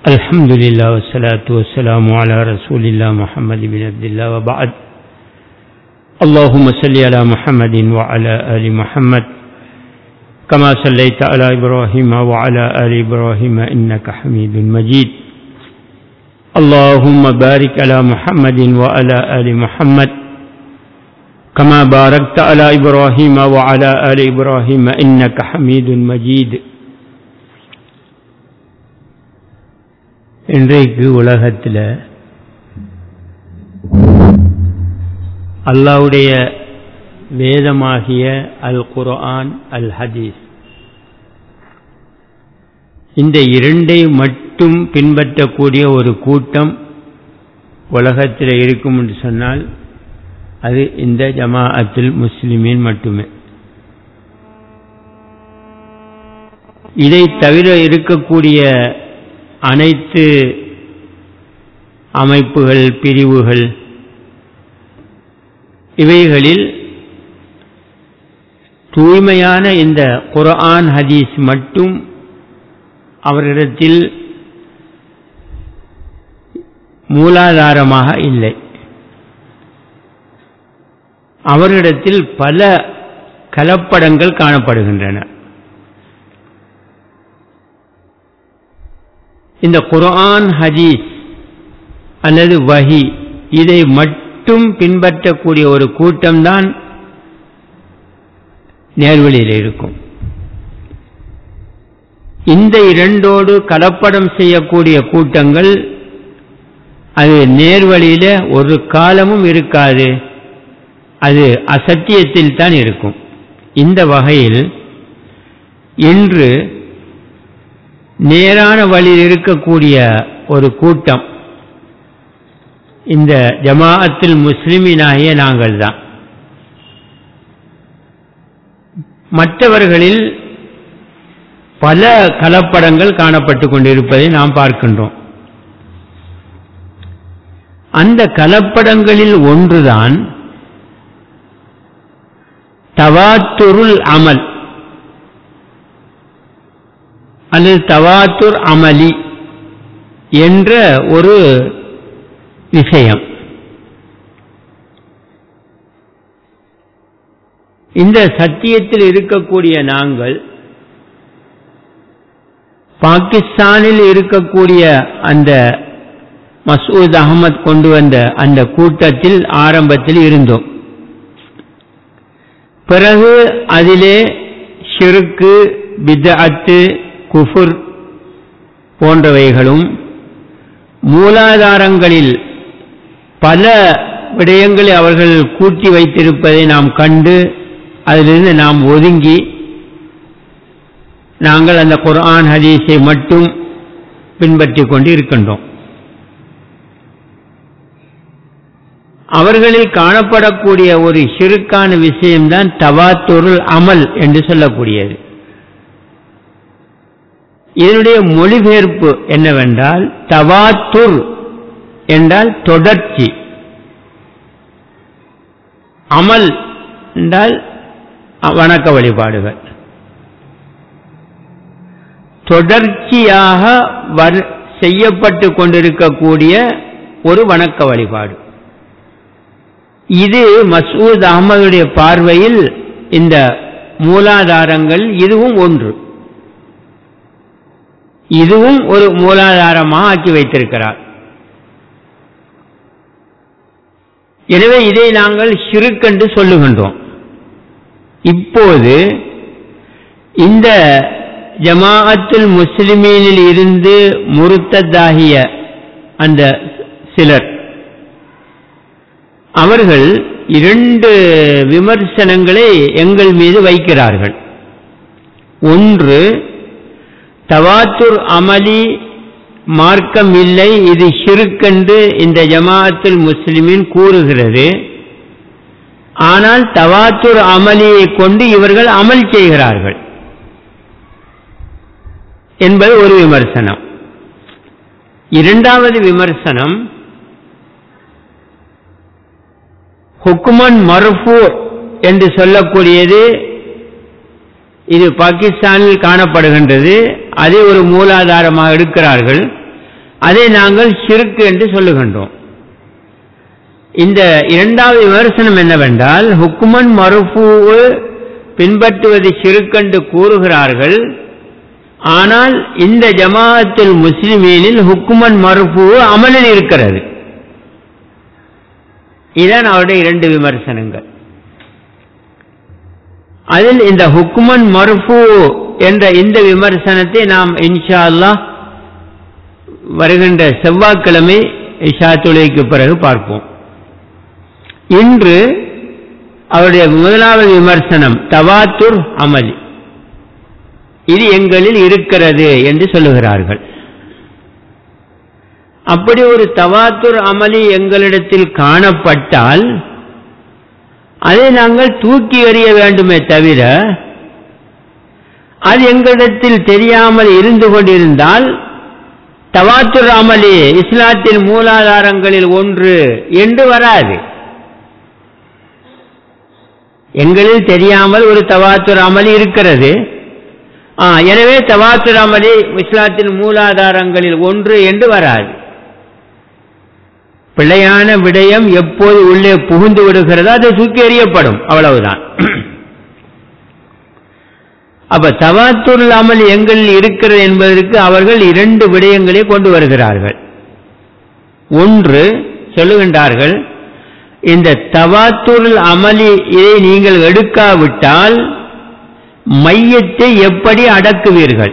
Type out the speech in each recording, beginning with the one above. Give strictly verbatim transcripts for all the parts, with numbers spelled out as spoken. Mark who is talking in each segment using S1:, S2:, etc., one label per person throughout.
S1: الحمد لله والصلاة والسلام على رسول الله محمد بن عبد الله وبعد. اللهم صل على محمد وعلى آل محمد كما صليت على إبراهيم وعلى آل إبراهيم إنك حميد مجيد. اللهم بارك على محمد وعلى آل محمد كما باركت على إبراهيم وعلى آل إبراهيم إنك حميد مجيد. இன்றைக்கு உலகத்தில் அல்லாஹ்வுடைய வேதமாகிய அல் குர்ஆன் அல் ஹதீஸ் இந்த இரண்டை மட்டும் பின்பற்றக்கூடிய ஒரு கூட்டம் உலகத்தில் இருக்கும் என்று சொன்னால் அது இந்த ஜமாஅத்துல் முஸ்லிமீன் மட்டுமே. இதை தவிர இருக்கக்கூடிய அனைத்து அமைப்புகள், பிரிவுகள், இவைகளில் தூய்மையான இந்த குர்ஆன் ஹதீஸ் மட்டும் அவர்களிடத்தில் மூலாதாரமாக இல்லை. அவர்களிடத்தில் பல கலப்படங்கள் காணப்படுகின்றன. இந்த குர்ஆன் ஹதீஸ் அல்லது வஹி இதை மட்டும் பின்பற்றக்கூடிய ஒரு கூட்டம்தான் நேர்வழியில் இருக்கும். இந்த இரண்டோடு கலப்படம் செய்யக்கூடிய கூட்டங்கள் அது நேர்வழியில ஒரு காலமும் இருக்காது, அது அசத்தியத்தில் தான் இருக்கும். இந்த வகையில் இன்று நேரான வழியில் இருக்கக்கூடிய ஒரு கூட்டம் இந்த ஜமாஅத்துல் முஸ்லிமீனாகிய நாங்கள் தான். மற்றவர்களில் பல கலப்படங்கள் காணப்பட்டு கொண்டிருப்பதை நாம் பார்க்கின்றோம். அந்த கலப்படங்களில் ஒன்றுதான் தவாத்துருல் அமல் அல்லது தவாத்துர் அமலி என்ற ஒரு விஷயம். இந்த சத்தியத்தில் இருக்கக்கூடிய நாங்கள் பாகிஸ்தானில் இருக்கக்கூடிய அந்த மசூத் அகமது கொண்டு வந்த அந்த கூட்டத்தில் ஆரம்பத்தில் இருந்தோம். பிறகு அதிலே ஷிர்கு, பித்அத்து, குஃபுர் போன்றவைகளும் மூலாதாரங்களில் பல விடயங்களை அவர்கள் கூட்டி வைத்திருப்பதை நாம் கண்டு அதிலிருந்து நாம் ஒதுங்கி நாங்கள் அந்த குர்ஆன் ஹதீஸை மட்டும் பின்பற்றிக் கொண்டு இருக்கின்றோம். அவர்களில் காணப்படக்கூடிய ஒரு ஷிர்கான விஷயம்தான் தவாத்துருல் அமல் என்று சொல்லக்கூடியது. இதனுடைய மொழிபெயர்ப்பு என்னவென்றால் தவாத்துர் என்றால் தொடர்ச்சி, அமல் என்றால் வணக்க வழிபாடுகள். தொடர்ச்சியாக செய்யப்பட்டு கொண்டிருக்கக்கூடிய ஒரு வணக்க வழிபாடு. இது மசூத் அகமதுடைய பார்வையில் இந்த மூலாதாரங்கள் இதுவும் ஒன்று, இதுவும் ஒரு மூலாதாரமாக ஆக்கி வைத்திருக்கிறார். எனவே இதை நாங்கள் ஷிர்க் என்று சொல்லுகின்றோம். இப்போது இந்த ஜமாஅத்துல் முஸ்லிமீனில் இருந்து முர்த்ததாகிய அந்த சிலர் அவர்கள் இரண்டு விமர்சனங்களை எங்கள் மீது வைக்கிறார்கள். ஒன்று, தவாத்துர் அமலி மார்க்கம் இல்லை, இது ஷிர்க் என்று இந்த ஜமாஅத்துல் முஸ்லிமீன் கூறுகிறது. ஆனால் தவாத்துர் அமலியை கொண்டு இவர்கள் அமல் செய்கிறார்கள் என்பது ஒரு விமர்சனம். இரண்டாவது விமர்சனம், ஹுக்மன் மர்ஃபூ என்று சொல்லக்கூடியது இது பாகிஸ்தானில் காணப்படுகின்றது. அதை ஒரு மூலாதாரமாக எடுக்கிறார்கள். அதை நாங்கள் ஷிர்க் என்று சொல்லுகின்றோம். இந்த இரண்டாவது விமர்சனம் என்னவென்றால், ஹுக்குமன் மர்ஃபூ பின்பற்றுவது ஷிர்க் என்று கூறுகிறார்கள். ஆனால் இந்த ஜமாஅத்துல் முஸ்லிமீனில் ஹுக்குமன் மர்ஃபூ அமலில் இருக்கிறது. இதான் அவருடைய இரண்டு விமர்சனங்கள். அதில் இந்த ஹுக்குமன் மர்ஃபூ என்ற இந்த விமர்சனத்தை நாம் இன்ஷா அல்லாஹ் வருகின்ற செவ்வாய்க்கிழமை இஷா தொழுகைக்கு பிறகு பார்ப்போம். இன்று அவருடைய முதலாவது விமர்சனம் தவாத்துர் அமலி, இது எங்களில் இருக்கிறது என்று சொல்லுகிறார்கள். அப்படி ஒரு தவாத்துர் அமலி எங்களிடத்தில் காணப்பட்டால் அதை நாங்கள் தூக்கி எறிய வேண்டுமே தவிர, அது எங்களிடத்தில் தெரியாமல் இருந்து கொண்டிருந்தால் தவாத்துர் அமலி இஸ்லாத்தின் மூலாதாரங்களில் ஒன்று என்று வராது. எங்களில் தெரியாமல் ஒரு தவாத்துர் அமலி இருக்கிறது, எனவே தவாத்துர் அமலி இஸ்லாத்தின் மூலாதாரங்களில் ஒன்று என்று வராது. பிழையான விடயம் எப்போது உள்ளே புகுந்து விடுகிறதோ அது தூக்கி எறியப்படும், அவ்வளவுதான். அப்ப தவாத்துர் அமலி எங்களில் இருக்கிறது என்பதற்கு அவர்கள் இரண்டு விடயங்களை கொண்டு வருகிறார்கள். ஒன்று சொல்லுகின்றார்கள், இந்த தவாத்துர் அமலி இதை நீங்கள் எடுக்காவிட்டால் மையத்தை எப்படி அடக்குவீர்கள்?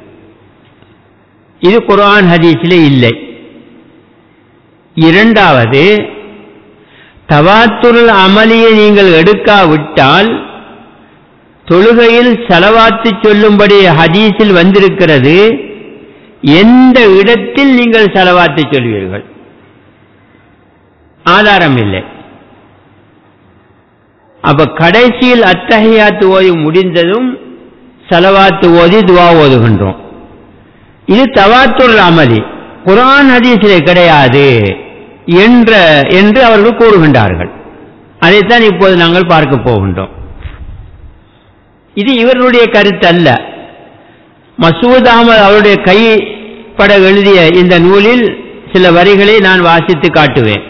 S1: இது குர்ஆன் ஹதீஸிலே இல்லை. இரண்டாவது, தவாத்துர் அமலியை நீங்கள் எடுக்காவிட்டால் தொழுகையில் ஸலவாத்து சொல்லும்படி ஹதீஸில் வந்திருக்கிறது, எந்த இடத்தில் நீங்கள் ஸலவாத்து சொல்வீர்கள்? ஆதாரம் இல்லை. அப்ப கடைசியில் அத்தஹியாத்து ஓதி முடிந்ததும் ஸலவாத்து ஓதி துஆ ஓதுகின்றோம். இது தவாத்துர் அமலி, குர்ஆன் ஹதீஸிலே கிடையாது என்ற என்று அவர்கள் கூறுகின்றார்கள். அதைத்தான் இப்போது நாங்கள் பார்க்க போகின்றோம். இது இவர்களுடைய கருத்து அல்ல. மசூத் அஹமது அவருடைய கைப்பட எழுதிய இந்த நூலில் சில வரிகளை நான் வாசித்து காட்டுவேன்.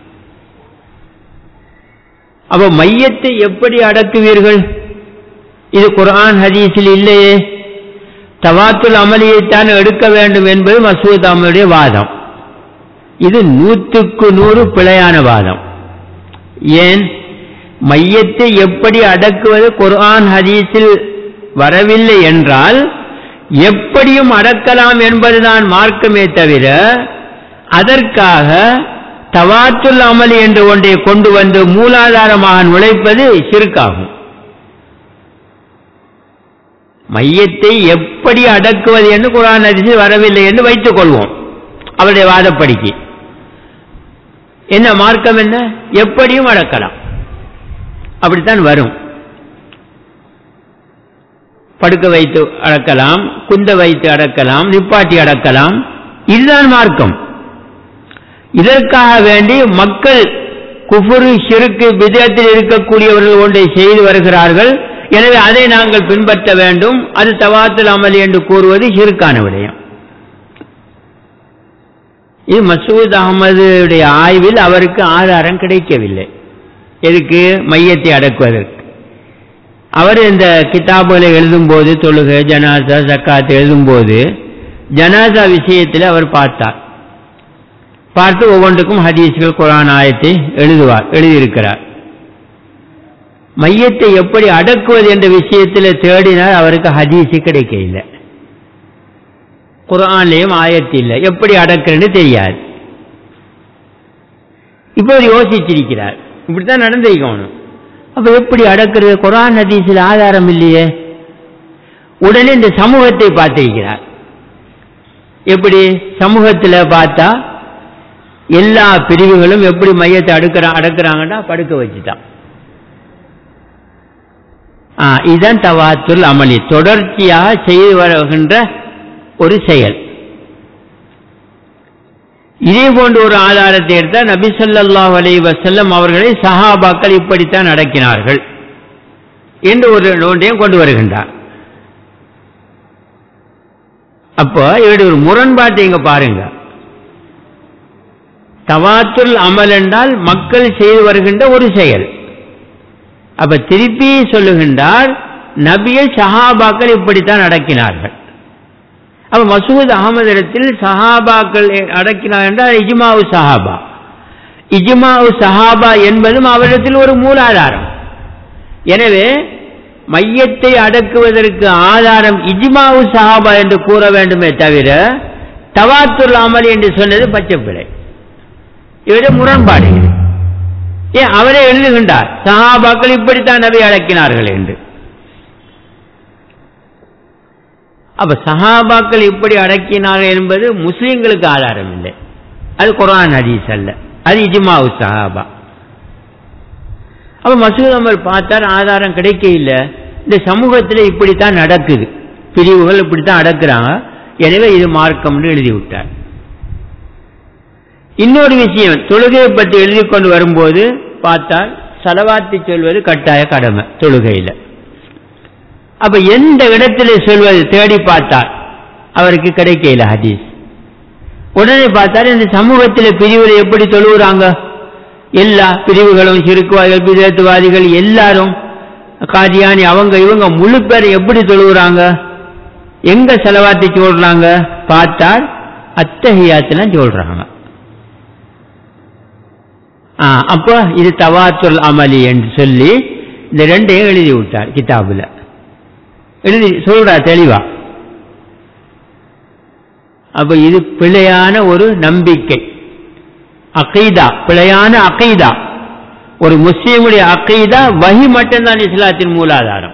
S1: அப்ப மையத்தை எப்படி அடக்குவீர்கள்? இது குர்ஆன் ஹதீஸில் இல்லையே. தவாத்துல் அமலியைத்தான் எடுக்க வேண்டும் என்பது மசூத் அஹமதுடைய வாதம். இது நூற்றுக்கு நூறு பிழையான வாதம். ஏன்? மையத்தை எப்படி அடக்குவது குர்ஆன் ஹதீஸில் வரவில்லை என்றால் எப்படியும் அடக்கலாம் என்பதுதான் மார்க்கமே தவிர, அதற்காக தவாத்துல் அமலி என்று ஒன்றை கொண்டு வந்து மூலாதாரமாக நுழைப்பது ஷிர்காகும். மையத்தை எப்படி அடக்குவது என்று குர்ஆன் ஹதீஸில் வரவில்லை என்று வைத்துக் கொள்வோம். அவருடைய வாதப்படிக்கு என்ன மார்க்கம்? என்ன? எப்படியும் அடக்கலாம், அப்படித்தான் வரும். படுக்க வைத்து அடக்கலாம், குந்த வைத்து அடக்கலாம், நிப்பாட்டி அடக்கலாம், இதுதான் மார்க்கம். இதற்காக வேண்டி மக்கள் குஃபுரு ஷிர்க் பிதஅத்தில் இருக்கக்கூடியவர்கள் ஒன்றை செய்து வருகிறார்கள், எனவே அதை நாங்கள் பின்பற்ற வேண்டும், அது தவாத்துல் அமலி என்று கூறுவது ஷிர்கான விடயம். இது மசூத் அஹமதுடைய ஆய்வில் அவருக்கு ஆதாரம் கிடைக்கவில்லை. எதுக்கு? மையத்தை அடக்குவதற்கு. அவர் இந்த கிதாபுகளை எழுதும்போது, தொழுகை, ஜனாசா, ஜக்காத் எழுதும்போது ஜனாசா விஷயத்தில் அவர் பார்த்தார். பார்த்து ஒவ்வொன்றுக்கும் ஹதீஸ்கள், குர்ஆன் ஆயத்தை எழுதுவார், எழுதியிருக்கிறார். மையத்தை எப்படி அடக்குவது என்ற விஷயத்தில் தேடினார், அவருக்கு ஹதீஸ் கிடைக்க இல்லை, குர்ஆன்லயும் ஆயத்து இல்லை, எப்படி அடக்குன்னு தெரியாது. இப்போது யோசிச்சிருக்கிறார், இப்படித்தான் நடந்திருக்கணும். அப்ப எப்படி அடக்கிறது? குர்ஆன் ஹதீஸில் ஆதாரம் இல்லையே. உடனே இந்த சமூகத்தை பார்த்திருக்கிறார். எப்படி சமூகத்தில் பார்த்தா எல்லா பிரிவுகளும் எப்படி மையத்தை அடுக்கிற அடக்குறாங்கன்னா படுக்க வச்சுட்டான். இதுதான் தவாத்துல் அமலி, தொடர்ச்சியாக செய்து வருகின்ற ஒரு செயல். இதே போன்ற ஒரு ஆதாரத்தை எடுத்தால் நபி ஸல்லல்லாஹு அலைஹி வஸல்லம் அவர்களை சஹாபாக்கள் இப்படித்தான் அடக்கினார்கள் என்று ஒரு நோட்டையும் கொண்டு வருகின்றார். அப்போ இவருடைய ஒரு முரண்பாட்டை இங்க பாருங்க. தவாத்துல் அமல் என்றால் மக்கள் செய்து வருகின்ற ஒரு செயல். அப்ப திருப்பி சொல்லுகின்றார், நபியை சஹாபாக்கள் இப்படித்தான் அடக்கினார்கள். அப்ப மசூத் அகமது இடத்தில் சஹாபாக்கள் அடக்கினார் என்றால் இஜ்மாவு சஹாபா. இஜ்மாவு சஹாபா என்பதும் அவரிடத்தில் ஒரு மூலாதாரம். எனவே மையத்தை அடக்குவதற்கு ஆதாரம் இஜ்மாவு சஹாபா என்று கூற வேண்டுமே தவிர தவாத்துல் அமல் என்று சொன்னது பச்சை பிழை. இவரே முரண்பாடு. ஏன் அவரே எழுதுகின்றார் சஹாபாக்கள் இப்படித்தான் நபி அடக்கினார்கள் என்று. அப்ப சஹாபாக்கள் இப்படி அடக்கினார்கள் என்பது முஸ்லிம்களுக்கு ஆதாரம் இல்லை. அது குர்ஆன் ஹதீஸ் அல்ல, அது இஜ்மாவு சஹாபா. அப்ப மசூத் அமல் பார்த்தார், ஆதாரம் கிடைக்க இல்லை. இந்த சமூகத்தில் இப்படித்தான் நடக்குது, பிரிவுகள் இப்படித்தான் அடக்குறாங்க, எனவே இது மார்க்கம் எழுதி விட்டார். இன்னொரு விஷயம், தொழுகையை பற்றி எழுதி கொண்டு வரும்போது பார்த்தால் ஸலவாத்து சொல்வது கட்டாய கடமை தொழுகையில். அப்ப எந்த இடத்துல சொல்வது தேடி பார்த்தால் அவருக்கு கிடைக்கல ஹதீஸ். உடனே பார்த்தால் இந்த சமூகத்தில் பிரிவுகளை எப்படி தொழுகிறாங்க, எல்லா பிரிவுகளும் சிறுக்குவாதிகள் பிதத்துவாதிகள் எல்லாரும் காதியானி அவங்க இவங்க முழு பேர் எப்படி தொழுகிறாங்க, எங்க ஸலவாத்து சொல்றாங்க பார்த்தால் அத்தஹியாத்துலாம் சொல்றாங்க. அப்போ இது தவாத்துல் அமலி என்று சொல்லி இந்த ரெண்டையும் எழுதி விட்டார் கிதாபுல. எழுதி சொல்றார் தெளிவா. அப்ப இது பிழையான ஒரு நம்பிக்கை, அகீதா, பிழையான அகீதா. ஒரு முஸ்லீமுடைய அகீதா வஹி மட்டும்தான் இஸ்லாத்தின் மூலாதாரம்.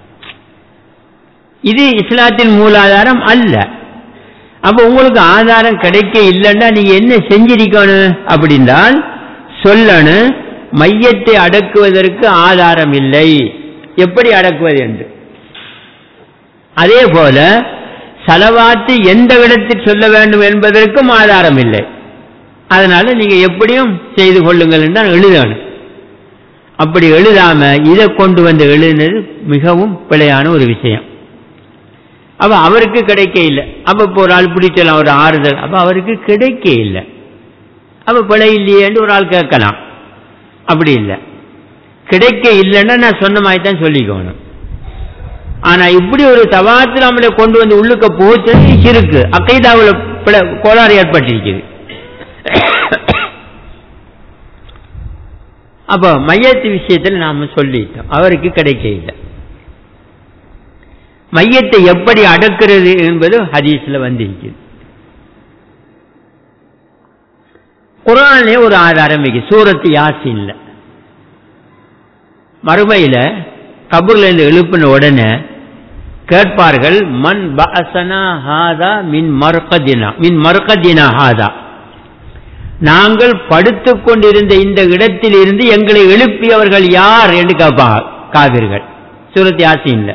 S1: இது இஸ்லாத்தின் மூலாதாரம் அல்ல. அப்ப உங்களுக்கு ஆதாரம் கிடைக்க இல்லைன்னா நீங்க என்ன செஞ்சிருக்கணும் அப்படின்றால் சொல்லணும், மையத்தை அடக்குவதற்கு ஆதாரம் இல்லை, எப்படி அடக்குவது என்று. அதே போல ஸலவாத்து எந்த இடத்தில் சொல்ல வேண்டும் என்பதற்கும் ஆதாரம் இல்லை. அதனால நீங்க எப்படியும் செய்து கொள்ளுங்கள் என்று எழுதணும். அப்படி எழுதாம இதை கொண்டு வந்து எழுதினது மிகவும் பிழையான ஒரு விஷயம். அப்ப அவருக்கு கிடைக்க இல்லை. அப்ப இப்போ ஒரு ஆள் பிடிச்சலாம் ஒரு ஆறுதல், அப்ப அவருக்கு கிடைக்க இல்லை. அப்ப பிழை இல்லையே என்று ஒரு ஆள் கேட்கலாம். அப்படி இல்லை, கிடைக்க இல்லைன்னா நான் சொன்ன மாதிரி தான் சொல்லிக்கணும். ஆனா இப்படி ஒரு தவாத்துல் அமலை கொண்டு வந்து உள்ளுக்க போச்சு இருக்கு, அகைதாவில் கோளாறு ஏற்பட்டிருக்குது. அப்ப மையத்து விஷயத்தில் நாம சொல்லிட்டோம், அவருக்கு கிடைக்க இல்லை. மையத்தை எப்படி அடக்கிறது என்பது ஹதீஸ்ல வந்திருக்குது. குர்ஆனிலே ஒரு ஆதாரம் இருக்கு, சூரத்து யாசீன்ல. மறுமையில கபூர்ல இருந்து எழுப்பின உடனே கேட்பார்கள், மன் பஅஸனா ஹாதா மின் மர்கதினா மின் மர்கதினா ஹாதா, நாங்கள் படுத்துக் கொண்டிருந்த இந்த இடத்தில் இருந்து எங்களை எழுப்பியவர்கள் யார் என்று கேட்பாங்க காபிர்கள், சூரத் யாசீன்ல.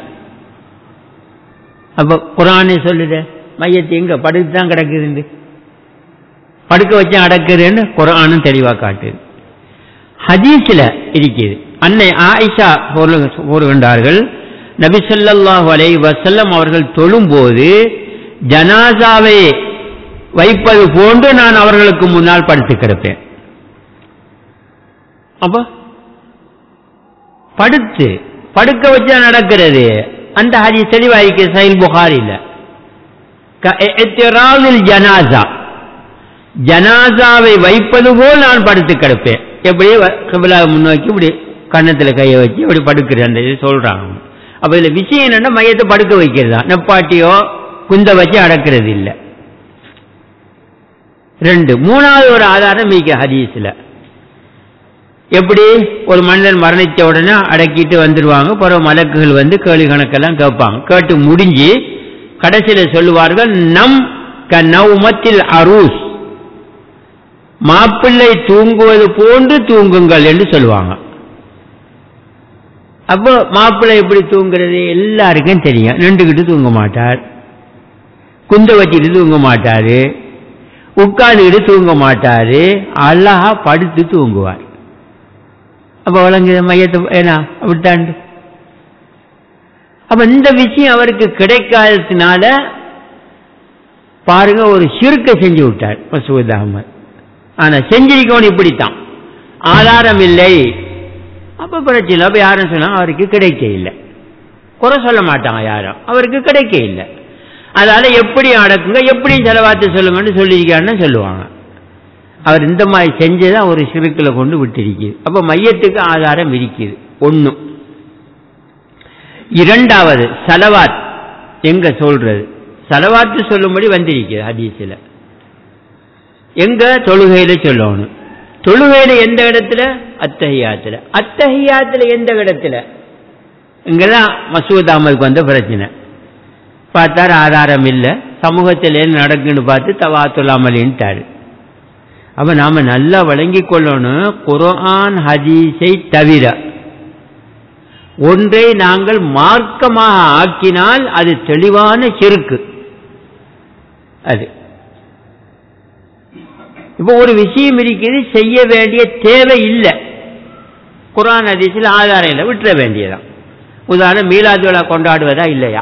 S1: அப்ப குர்ஆனே சொல்லுது மையத்தை எங்க படுத்துதான் கிடக்குது, படுக்க வச்சு அடக்குதுன்னு குர்ஆனும் தெளிவா காட்டுது. ஹதீஸ்ல இருக்குது. அன்னை ஆயிஷா கூறுகின்றார்கள், நபி ஸல்லல்லாஹு அலைஹி வஸல்லம் அவர்கள் தொழும்போது ஜனாசாவை வைப்பது போன்று நான் அவர்களுக்கு முன்னால் படுத்து கிடப்பேன். அப்ப படுத்து படுக்க வச்சு நடக்கிறது. அந்த ஹதீஸ் தெளிவாயிருக்கு சஹீஹ் புகாரில. கஇத்திராதில் ஜனாசா, ஜனாசாவை வைப்பது போல் நான் படுத்து கிடப்பேன். எப்படி கிப்லா முன்னோக்கி இப்படி கன்னத்துல கையை வச்சு இப்படி படுக்கிறது, அந்த இது சொல்றாங்க. அப்ப இதுல விஷயம் என்னன்னா மையத்தை படுக்க வைக்கிறதா, நெப்பாட்டியோ குந்த வச்சு அடக்கிறது இல்லை. ரெண்டு மூணாவது ஒரு ஆதாரம் மிக ஹதீஸ்ல. எப்படி ஒரு மனிதன் மரணித்த உடனே அடக்கிட்டு வந்துடுவாங்க, பிறகு மலக்குகள் வந்து கேள்வி கணக்கெல்லாம் கேட்பாங்க. கேட்டு முடிஞ்சு கடைசியில சொல்லுவார்கள், நம் க நௌமத்தில் அரூஸ், மாப்பிள்ளை தூங்குவது போன்று தூங்குங்கள் என்று சொல்லுவாங்க. அப்போ மாப்பிள்ளை எப்படி தூங்குறது எல்லாருக்கும் தெரியும். நின்றுகிட்டு தூங்க மாட்டார், குந்த வச்சுட்டு தூங்க மாட்டாரு, உட்கார்ந்துக்கிட்டு தூங்க மாட்டாரு, அழகா படுத்து தூங்குவார். அப்ப வழங்கு மையத்தை ஏன்னா அப்படித்தான். அப்ப இந்த விஷயம் அவருக்கு கிடைக்காததுனால பாருங்க ஒரு ஷிர்க்கை செஞ்சு விட்டார் மசூத் அஹ்மத். ஆனா செஞ்சிருக்கணும் இப்படித்தான், ஆதாரம் இல்லை. அப்ப பிரச்சனை. அப்ப யாரும் சொன்னாங்க அவருக்கு கிடைக்க இல்லை, குறை சொல்ல மாட்டாங்க யாரும், அவருக்கு கிடைக்க இல்லை. அதனால எப்படி அடக்குங்க, எப்படி செலவாத்து சொல்லுங்கன்னு சொல்லியிருக்காருன்னு சொல்லுவாங்க. அவர் இந்த மாதிரி செஞ்சதான் ஒரு சிறுக்கில் கொண்டு விட்டிருக்குது. அப்ப மையத்துக்கு ஆதாரம் இருக்குது ஒண்ணு. இரண்டாவது சலவாத் எங்க சொல்றது, சலவாத்து சொல்லும்படி வந்திருக்குது ஹதீஸ்ல. எங்க தொழுகையில சொல்லணும். தொழுகையில எந்த இடத்துல, அத்தஹியாத்துல. அத்தஹியாத்துல எந்த இடத்துல, இங்கதான் மசூத் அஹ்மதுக்கு வந்த பிரச்சனை. பார்த்தாரு ஆதாரம் இல்லை, சமூகத்தில் என்ன நடக்குன்னு பார்த்து தவாத்துல் அமலின்ட்டாரு. அப்ப நாம நல்லா வழங்கி கொள்ளணும், குர்ஆன் ஹதீஸை தவிர ஒன்றை நாங்கள் மார்க்கமாக ஆக்கினால் அது தெளிவான ஷிர்க். அது இப்போ ஒரு விஷயம் இருக்குது, செய்ய வேண்டிய தேவை இல்லை, குர்ஆன் ஹதீஸில் ஆதாரம் இல்லை, விட்டுற வேண்டியதான். உதாரணம் மீலாது விழா கொண்டாடுவதா இல்லையா,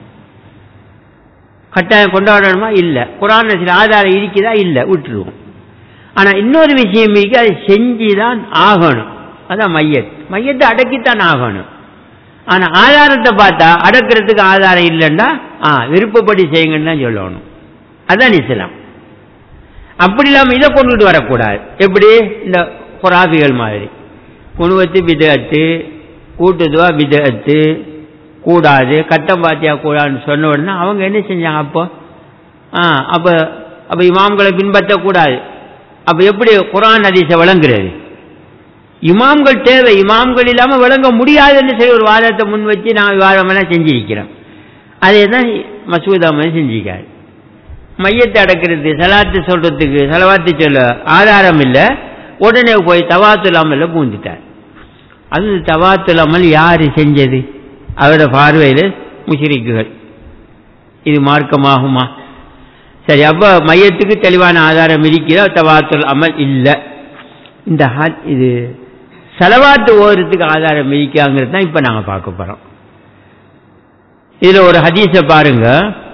S1: கட்டாயம் கொண்டாடணுமா இல்லை, குர்ஆன் ஹதீஸில் ஆதாரம் இருக்குதா இல்லை, விட்டுருவோம். ஆனா இன்னொரு விஷயம் இருக்கு, அதை செஞ்சுதான் ஆகணும். அதான் மையத், மையத்தை அடக்கித்தான் ஆகணும். ஆனா ஆதாரத்தை பார்த்தா அடக்கிறதுக்கு ஆதாரம் இல்லைன்னா ஆ விருப்பப்படி செய்யுங்கன்னு தான் சொல்லணும். அதான் இஸ்லாம். அப்படி இல்லாம இதை கொண்டுட்டு வரக்கூடாது. எப்படி இந்த குராபிகள் மாதிரி குணுவத்து பிதஅத்து, கூட்டுதுவா பிதஅத்து, கூடாது, கட்டம் பாத்தியா கூடாதுன்னு சொன்ன உடனே அவங்க என்ன செஞ்சாங்க, அப்போ ஆ அப்ப அப்ப இமாம்களை பின்பற்றக்கூடாது. அப்ப எப்படி குர்ஆன் ஹதீஸை விளங்குறது? இமாம்கள் தேவை, இமாம்கள் இல்லாம விளங்க முடியாதுன்னு சொல்லி ஒரு வாதத்தை முன் வச்சு நான் விவாதமெல்லாம் செஞ்சிருக்கிறேன். அதே தான் மசூத் அஹ்மது செஞ்சிருக்காரு. மையத்தை அடக்கிறது, சலாத்து சொல்றதுக்கு, சலவாத்து சொல்ல ஆதாரம் இல்லை, உடனே போய் தவாத்துல் அமல்ல பூந்துட்டார். அது தவாத்துல் அமல் யாரு செஞ்சது? அவரோட பார்வையில் முஷ்ரிக்குகள். இது மார்க்கமாகுமா? சரி, அப்ப மையத்துக்கு தெளிவான ஆதாரம் இருக்கிற, தவாத்துல் அமல் இல்லை. இந்த இது சலவாத்து ஓதுறதுக்கு ஆதாரம் இருக்காங்கிறது தான் இப்ப நாங்க பார்க்க போறோம். இதுல ஒரு ஹதீஸை பாருங்க.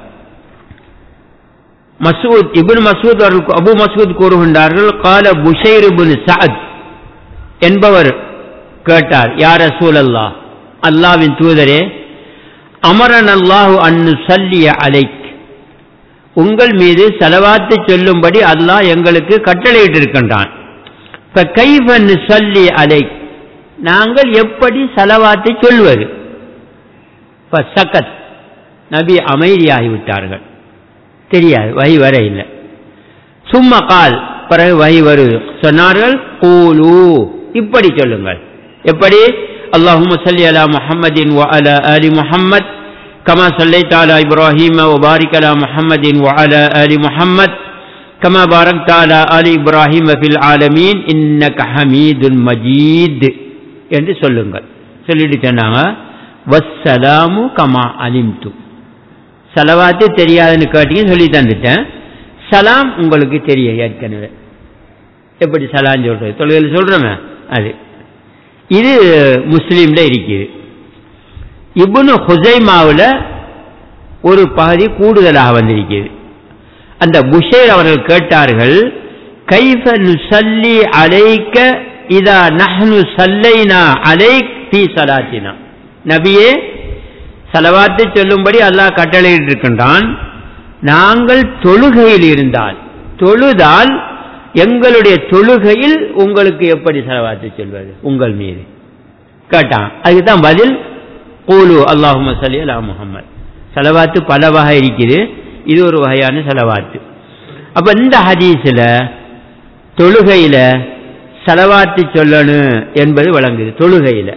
S1: மசூத் இப்னு மசூத் அவர்கள், அபு மசூத் கூறுகின்றார்கள், கால புஷைர் இப்னு சஅத் என்பவர் கேட்டார், யா ரசூலல்லாஹ், அல்லாஹ்வின் தூதரே, அமரன் அல்லாஹு அன் நுஸல்லி அலைக், உங்கள் மீது ஸலவாத்து சொல்லும்படி அல்லாஹ் எங்களுக்கு கட்டளையிட்டு இருக்கின்றான். கைஃப நுஸல்லி அலைக், நாங்கள் எப்படி ஸலவாத்தை சொல்வது? ஃபஸகத், நபி அமைதியாகிவிட்டார்கள், தெரியாது, வஹி வர இல்லை. சும்மா கால், பிறகு வஹி வருது, சொன்னார்கள், கூலு, இப்படி சொல்லுங்கள். எப்படி? அல்லாஹும்ம ஸல்லி அலா முஹம்மதின் வ அலா ஆலி முஹம்மத் கமா ஸல்லைத அலா இப்ராஹீம வ பாரிக் அலா முஹம்மதின் வ அலா ஆலி முஹம்மத் கமா பாரக்த அலா ஆலி இப்ராஹீம ஃபில் ஆலமீன் இன்னக ஹமீதுன் மஜீத் என்று சொல்லுங்கள். சொல்லிட்டு சொன்னாங்க, வஸ்ஸலாமு கமா அலிம்து, ஸலவாத்து தெரியாதுன்னு கேட்டீங்க, சொல்லி தந்துட்டேன். சலாம் உங்களுக்கு தெரியும் ஏற்கனவே, எப்படி சலாம் சொல்றது, தொழுகையில் சொல்றோமே அது. இது முஸ்லீம்ல இருக்குது. இப்னு ஹுஸைமாவுல ஒரு பகுதி கூடுதலாக வந்திருக்கிறது. அந்த புஷைர் அவர்கள் கேட்டார்கள், கைஃப நுஸல்லி அலைக இதா நஹ்னு ஸல்லைனா அலைக் ஃபீ ஸலாத்தினா, நபியே, ஸலவாத்தை சொல்லும்படி அல்லாஹ் கட்டளையிட்டு இருக்கின்றான், நாங்கள் தொழுகையில் இருந்தால், தொழுதால் எங்களுடைய தொழுகையில் உங்களுக்கு எப்படி ஸலவாத்து சொல்வது உங்கள் மீது கேட்டான். அதுக்குதான் பதில், கூலு அல்லாஹும்ம ஸல்லி அலா முஹம்மத். ஸலவாத்து பல வகை இருக்குது, இது ஒரு வகையான ஸலவாத்து. அப்ப இந்த ஹதீஸ்ல தொழுகையில ஸலவாத்து சொல்லணும் என்பது வழங்குது. தொழுகையில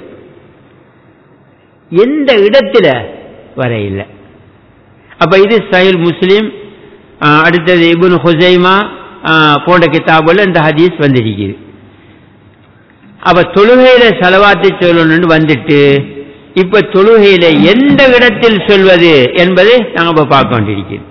S1: எந்த இடத்துல வர இல்லை. அப்ப இது சஹீஹ் முஸ்லிம், அடுத்தது இப்னு ஹுஸைமா போன்ற கிதாபுல இந்த ஹதீஸ் வந்திருக்குது. அப்ப தொழுகையில ஸலவாத்து சொல்லணும்னு வந்துட்டு, இப்ப தொழுகையில எந்த இடத்தில் சொல்வது என்பதை நாங்க பார்க்க வேண்டியிருக்கிறோம்.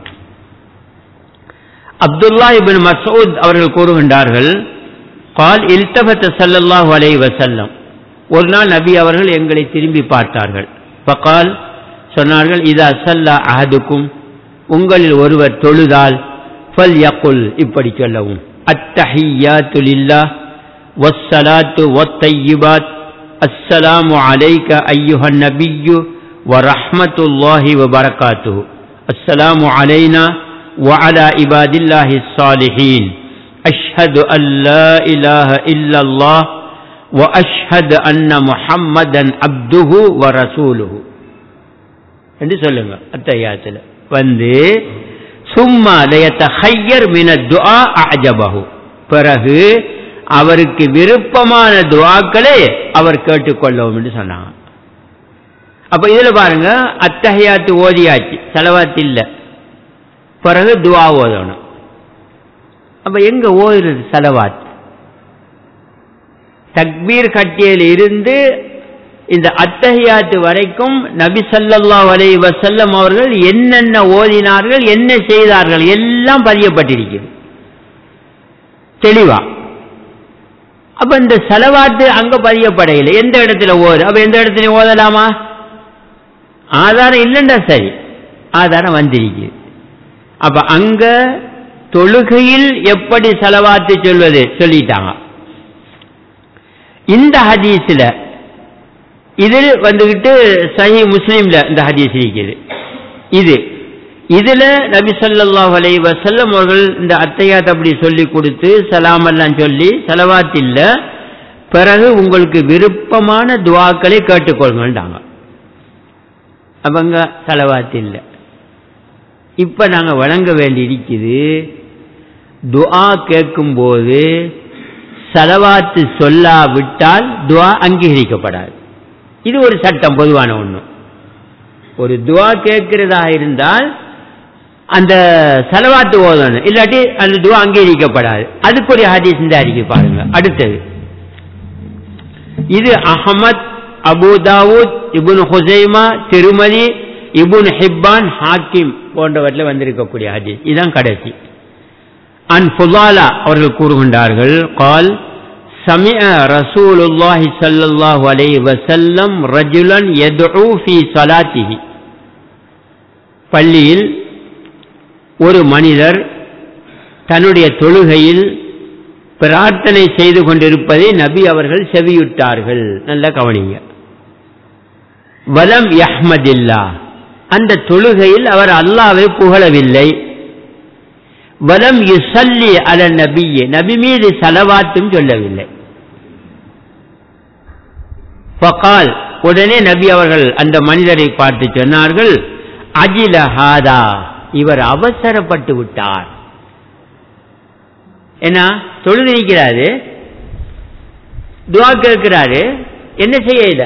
S1: அப்துல்லா இப்னு மஸ்ஊத் அவர்கள் கூறுகின்றார்கள், قال التفت صلى الله عليه وسلم, ஒரு நாள் நபி அவர்கள் எங்களை திரும்பி பார்த்தார்கள். فقال, சொன்னார்கள், இதா ஸல்லா அஹதுக்கும், உங்களில் ஒருவர் தொழுதால் ஃபல்யகுல், இப்படி சொல்லவும், அத்தஹிய்யாத்து லில்லாஹ் வஸ்ஸலாத்து வத்தய்யிபாத் அஸ்ஸலாமு அலைக அய்யுஹன் நபிய்யு வரஹ்மத்துல்லாஹி வபரகாத்துஹு அஸ்ஸலாமு அலைனா வஅலா இபாதில்லாஹிஸ் ஸாலிஹீன் அஷ்ஹது அல்லா இலாஹ இல்லல்லாஹ் வ அஷ்ஹது அன்ன முஹம்மதன் அப்துஹு வ ரசூலுஹு என்று சொல்லுங்க. அத்தஹியாத்துல வந்து சும்மா லயதஹய்யர் மினத் துஆ அஅஜபஹு, பிறகு அவருக்கு விருப்பமான துஆக்களை அவர் கேட்டுக்கொள்ளவும் என்று சொன்னாங்க. அப்ப இதுல பாருங்க, அத்தஹியாத்து ஓதியாச்சு, ஸலவாத் இல்ல, பிறகு துஆ ஓதணும். அப்ப எங்க ஓதுறது ஸலவாத்? தக்பீர் கட்டியல் இருந்து இந்த அத்தஹியாத்து வரைக்கும் நபி ஸல்லல்லாஹு அலைஹி வஸல்லம் அவர்கள் என்னென்ன ஓதினார்கள், என்ன செய்தார்கள் எல்லாம் பதியப்பட்டிருக்கிறது தெளிவா. அப்ப இந்த ஸலவாத்து அங்க பதியப்படையில எந்த இடத்துல ஓது, அப்ப எந்த இடத்துல ஓதலாமா? ஆதாரம் இல்லைண்டா சரி, ஆதாரம் வந்திருக்கு. அப்ப அங்க தொழுகையில் எப்படி ஸலவாத்து சொல்வது சொல்லிட்டாங்க. இந்த ஹதீஸ்ல இது வந்துகிட்டு சஹீஹ் முஸ்லிம்ல இந்த ஹதீஸ் இருக்குது. இது இதுல நபி ஸல்லல்லாஹு அலைஹி வஸல்லம் அவர்கள் இந்த அத்தஹியாத் அப்படி சொல்லி கொடுத்து சலாம் எல்லாம் சொல்லி ஸலவாத் இல்ல, பிறகு உங்களுக்கு விருப்பமான துஆக்களை கேட்டுக்கொள்ளுங்கன்றாங்க. அவங்க ஸலவாத் இல்ல. இப்ப நாங்க வழங்க வேண்டி இருக்குது, துஆ கேட்கும் போது ஸலவாத் சொல்லாவிட்டால் துஆ அங்கீகரிக்கப்படாது. இது ஒரு சட்டம், பொதுவான ஒண்ணு. ஒரு துஆ கேட்கிறதா இருந்தால் அந்த ஸலவாத் ஓதணும், இல்லாட்டி அந்த துஆ அங்கீகரிக்கப்படாது. அதுக்கு ஒரு ஹதீஸ் இந்த அறிக்கை பாருங்க. அடுத்தது இது Ahmad, Abu Dawud, Ibn Khuzaima, Tirmidhi, Ibn Hibban, Hakeem போன்றவற்றில் வந்திருக்கக்கூடிய ஹதீஸ். இதுதான் கடைசி. அன் ஃபுதாலா அவர்கள் கூறுகின்றார்கள், قال سمع رسول الله صلى الله عليه وسلم رجلا يدعو في صلاته. பள்ளியில் ஒரு மனிதர் தன்னுடைய தொழுகையில் பிரார்த்தனை செய்து கொண்டிருப்பதை நபி அவர்கள் செவியுட்டார்கள். நல்ல கவனிங்க. வலம் யஹ்மதில்லா, அந்த தொழுகையில் அவர் அல்லாஹ்வை புகழவில்லை. வலம் யுஸல்லி அல நபியே, நபி மீது ஸலவாத்தும் சொல்லவில்லை. ஃபகால், உடனே நபி அவர்கள் அந்த மனிதரை பார்த்து சொன்னார்கள், அஜில ஹாதா, இவர் அவசரப்பட்டு விட்டார். என்ன தொழுது இருக்கிறாரு, துஆ கேட்கிறாரு, என்ன செய்யல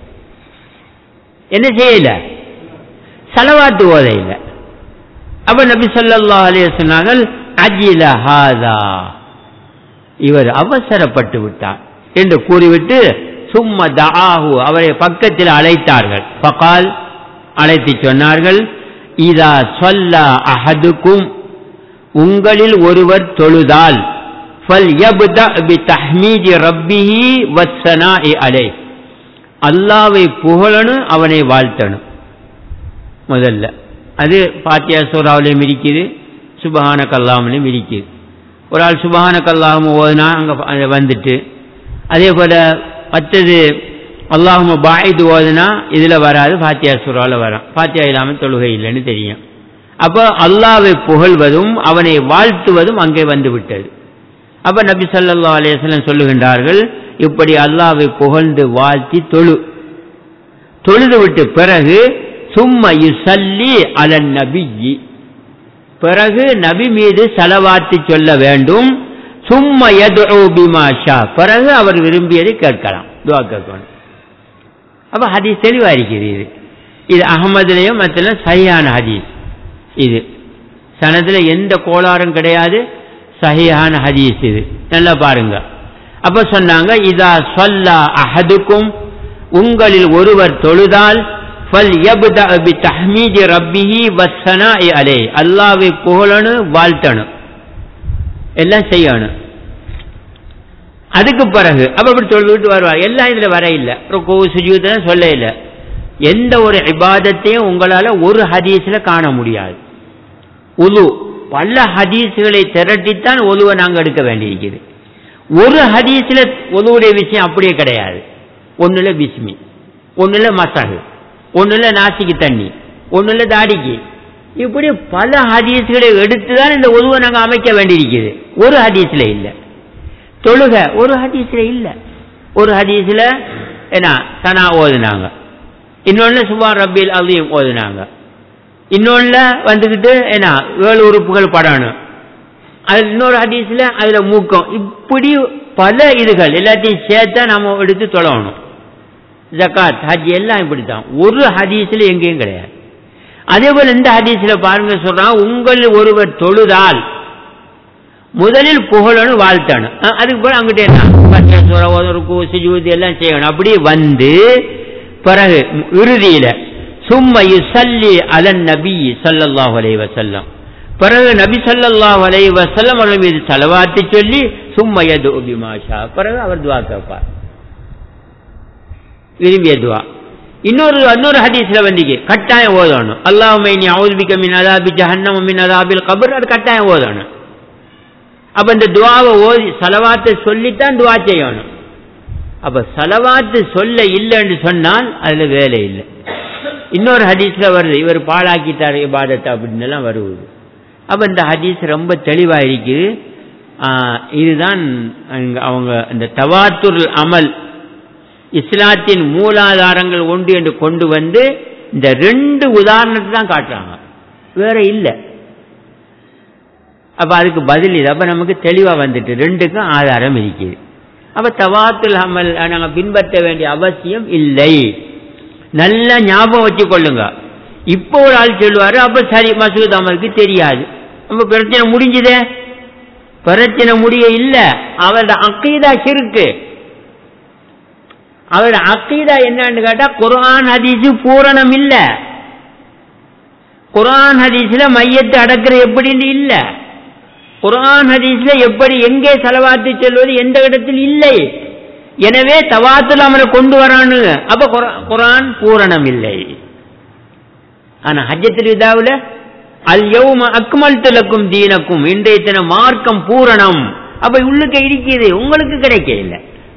S1: என்ன செய்யல ஸலவாத் ஓத இல்ல. அப்ப நபி ஸல்லல்லாஹு அலைஹி வஸல்லம் சொன்னார்கள், அஜில ஹாதா, இவர் அவசரப்பட்டு விட்டார் என்று கூறிவிட்டு சும்ம தஆஹு, அவரை பக்கத்தில் அழைத்தார்கள். ஃபகால், அழைத்து சொன்னார்கள், இதா ஸல்லா அஹதுக்கும், உங்களில் ஒருவர் தொழுதால், ஃபல்யப்தா பிதஹ்மீதி ரப்பிஹி வஸ்ஸனாஇ அலைஹி, அல்லாஹ்வை புகழணும், அவனை வாழ்த்தணும். முதல்ல அது ஃபாத்திஹா சூராவிலையும் இருக்குது, சுப்ஹானக அல்லாஹும்லையும் இருக்குது. ஒரு ஆள் சுப்ஹானக அல்லாஹும் ஓதுனா அங்கே வந்துட்டு, அதே போல மற்றது அல்லாஹும்ம பாயிது ஓதுனா இதில் வராது, ஃபாத்திஹா சூராவில் வரும். ஃபாத்திஹா இல்லாமல் தொழுகை இல்லைன்னு தெரியும். அப்போ அல்லாஹ்வை புகழ்வதும் அவனை வாழ்த்துவதும் அங்கே வந்து விட்டது. அப்ப நபி ஸல்லல்லாஹு அலைஹி வஸல்லம் சொல்லுகின்றார்கள், இப்படி அல்லாஹ்வை புகழ்ந்து வாழ்த்தி தொழு, தொழுது விட்டு பிறகு சும்ம யுஸல்லி அலன் நபிய்யி, பிறகு நபி மீது ஸலவாத் சொல்ல வேண்டும். சும்ம யதுஉ பிமா ஷா, பிறகு அவர் விரும்பியதை கேட்கலாம், துஆ கேட்கணும். அப்ப ஹதீஸ் தெளிவா இருக்கிறது. இது அஹ்மதுலயும் மற்ற சஹீஹான ஹதீஸ். இது சனதுல எந்த கோளாறும் கிடையாது, சஹீஹான ஹதீஸ். இது நல்லா பாருங்க. அப்ப சொன்னாங்க, இதா ஸல்லா அஹதுக்கும், உங்களில் ஒருவர் தொழுதால், ஃபல்யப்தா பிதஹ்மீதி ரப்பிஹி வஸ்ஸனாஇ அலைஹி, அல்லாஹ்வை புகழணும், வாழ்த்தணும், எல்லாம் செய்யணும். அதுக்கு பிறகு அப்ப அப்படி தொழுதுட்டு வருவார். எல்லாம் இதுல வர இல்லை, ருக்கு சுஜூத் சொல்ல இல்லை. எந்த ஒரு இபாதத்தையும் உங்களால ஒரு ஹதீஸ்ல காண முடியாது. உது பல ஹதீஸ்களை திரட்டித்தான் ஒதுவை நாங்கள் எடுக்க வேண்டியிருக்குது. ஒரு ஹதீஸ்ல ஒதுவுடைய விஷயம் அப்படியே கிடையாது. ஒன்னுல பிஸ்மி, ஒன்னுல மசகு, ஒன்னுல நாசிக்கு தண்ணி, ஒன்னுல தாடிக்கு, இப்படி பல ஹதீஸ்களை எடுத்துதான் இந்த ஒதுவை நாங்கள் அமைக்க வேண்டியிருக்குது. ஒரு ஹதீஸ்ல இல்ல. தொழுக ஒரு ஹதீஸ்ல இல்ல. ஒரு ஹதீஸ்ல என்ன சனா ஓதுனாங்க, இன்னொன்னு சுபான் ரப்பில் அலீம் ஓதுனாங்க, இன்னொன்னுல வந்துகிட்டு என்ன ஏழு உறுப்புகள் படணும், அது இன்னொரு ஹதீஸ்ல அதுல மூக்கம், இப்படி பல இதுகள் எல்லாத்தையும் சேர்த்தா நாம எடுத்து தொழணும். ஜகாத் ஹஜ் எல்லாம் இப்படித்தான். ஒரு ஹதீஸ்ல எங்கேயும் கிடையாது. அதே போல இந்த ஹதீஸ்ல பாருங்க சொல்றான், உங்கள் ஒருவர் தொழுதால் முதலில் புகழணும் வாழ்த்தணும். அதுக்கு பிறகு அங்கிட்ட என்ன எல்லாம் செய்யணும். அப்படி வந்து பிறகு இறுதியில சும்ம யுஸல்லி அலன் நபி ஸல்லல்லாஹு அலைஹி வஸல்லம், பிறகு நபி ஸல்லல்லாஹு அலைஹி வஸல்லம் அவர்கள் மீது ஸலவாத்து சொல்லி சும்ம யது பிமா ஷா, பிறகு அவர் துஆ கேட்பார், விரும்பிய துஆ. இன்னொரு இன்னொரு ஹதீஸ்ல வந்தீங்க கட்டாயம் ஓதணும், அல்லாஹும்ம இன்னி அஊது பிக மின் அஸாபி ஜஹன்னம வ மின் அஸாபில் கப்ர், அது கட்டாயம் ஓதணும். அப்ப இந்த துஆவை ஓதி ஸலவாத்தை சொல்லித்தான் துஆ செய்யணும். அப்ப ஸலவாத்து சொல்ல இல்லைன்னு சொன்னால் அதுல வேலை இல்லை. இன்னொரு ஹதீஸ்ல வருது, இவர் பாழாக்கிட்டார் இபாதத்தை அப்படின்னு எல்லாம் வருவது. அப்ப இந்த ஹதீஸ் ரொம்ப தெளிவா இருக்குது. இதுதான் அவங்க இந்த தவாத்துர் அமல் இஸ்லாத்தின் மூலாதாரங்கள் ஒன்று என்று கொண்டு வந்து இந்த ரெண்டு உதாரணத்தை தான் காட்டுறாங்க, வேற இல்லை. அப்ப அதுக்கு பதில் இது. அப்ப நமக்கு தெளிவா வந்துட்டு ரெண்டுக்கும் ஆதாரம் இருக்குது. அப்ப தவாத்துல் அமல் நாங்க பின்பற்ற வேண்டிய அவசியம் இல்லை. நல்லா ஞாபகம் வச்சு கொள்ளுங்க. இப்போ ஒரு ஆள் சொல்லுவாரு, அப்ப சரி மசூத் அமலுக்கு தெரியாது, நம்ம பிரச்சனை முடிஞ்சதே. பிரச்சனை முடிய இல்ல, அவரோட அக்கீதா ஷிர்க். அவரோட அக்கீதா என்னன்னு கேட்டா குர்ஆன் ஹதீஸ் பூரணம் இல்ல. குர்ஆன் ஹதீஸ்ல மையத்தை அடக்குற எப்படின்னு இல்ல. குர்ஆன் ஹதீஸ்ல எப்படி எங்கே ஸலவாத்து சொல்வது எந்த இடத்தில் இல்லை. எனவே தவாத்துல் அமலை கொண்டு வரானு, அப்ப குர்ஆன் பூரணம் இல்லை. ஆனா ஹஜ்ஜத்துல் விதாவுல அல் யௌம அக்மல்து லக்கும் தீனக்கும், இன்றைய தின மார்க்கம் பூரணம், அப்ப உள்ளுக்கு இருக்குது, உங்களுக்கு கிடைக்க இல்லை.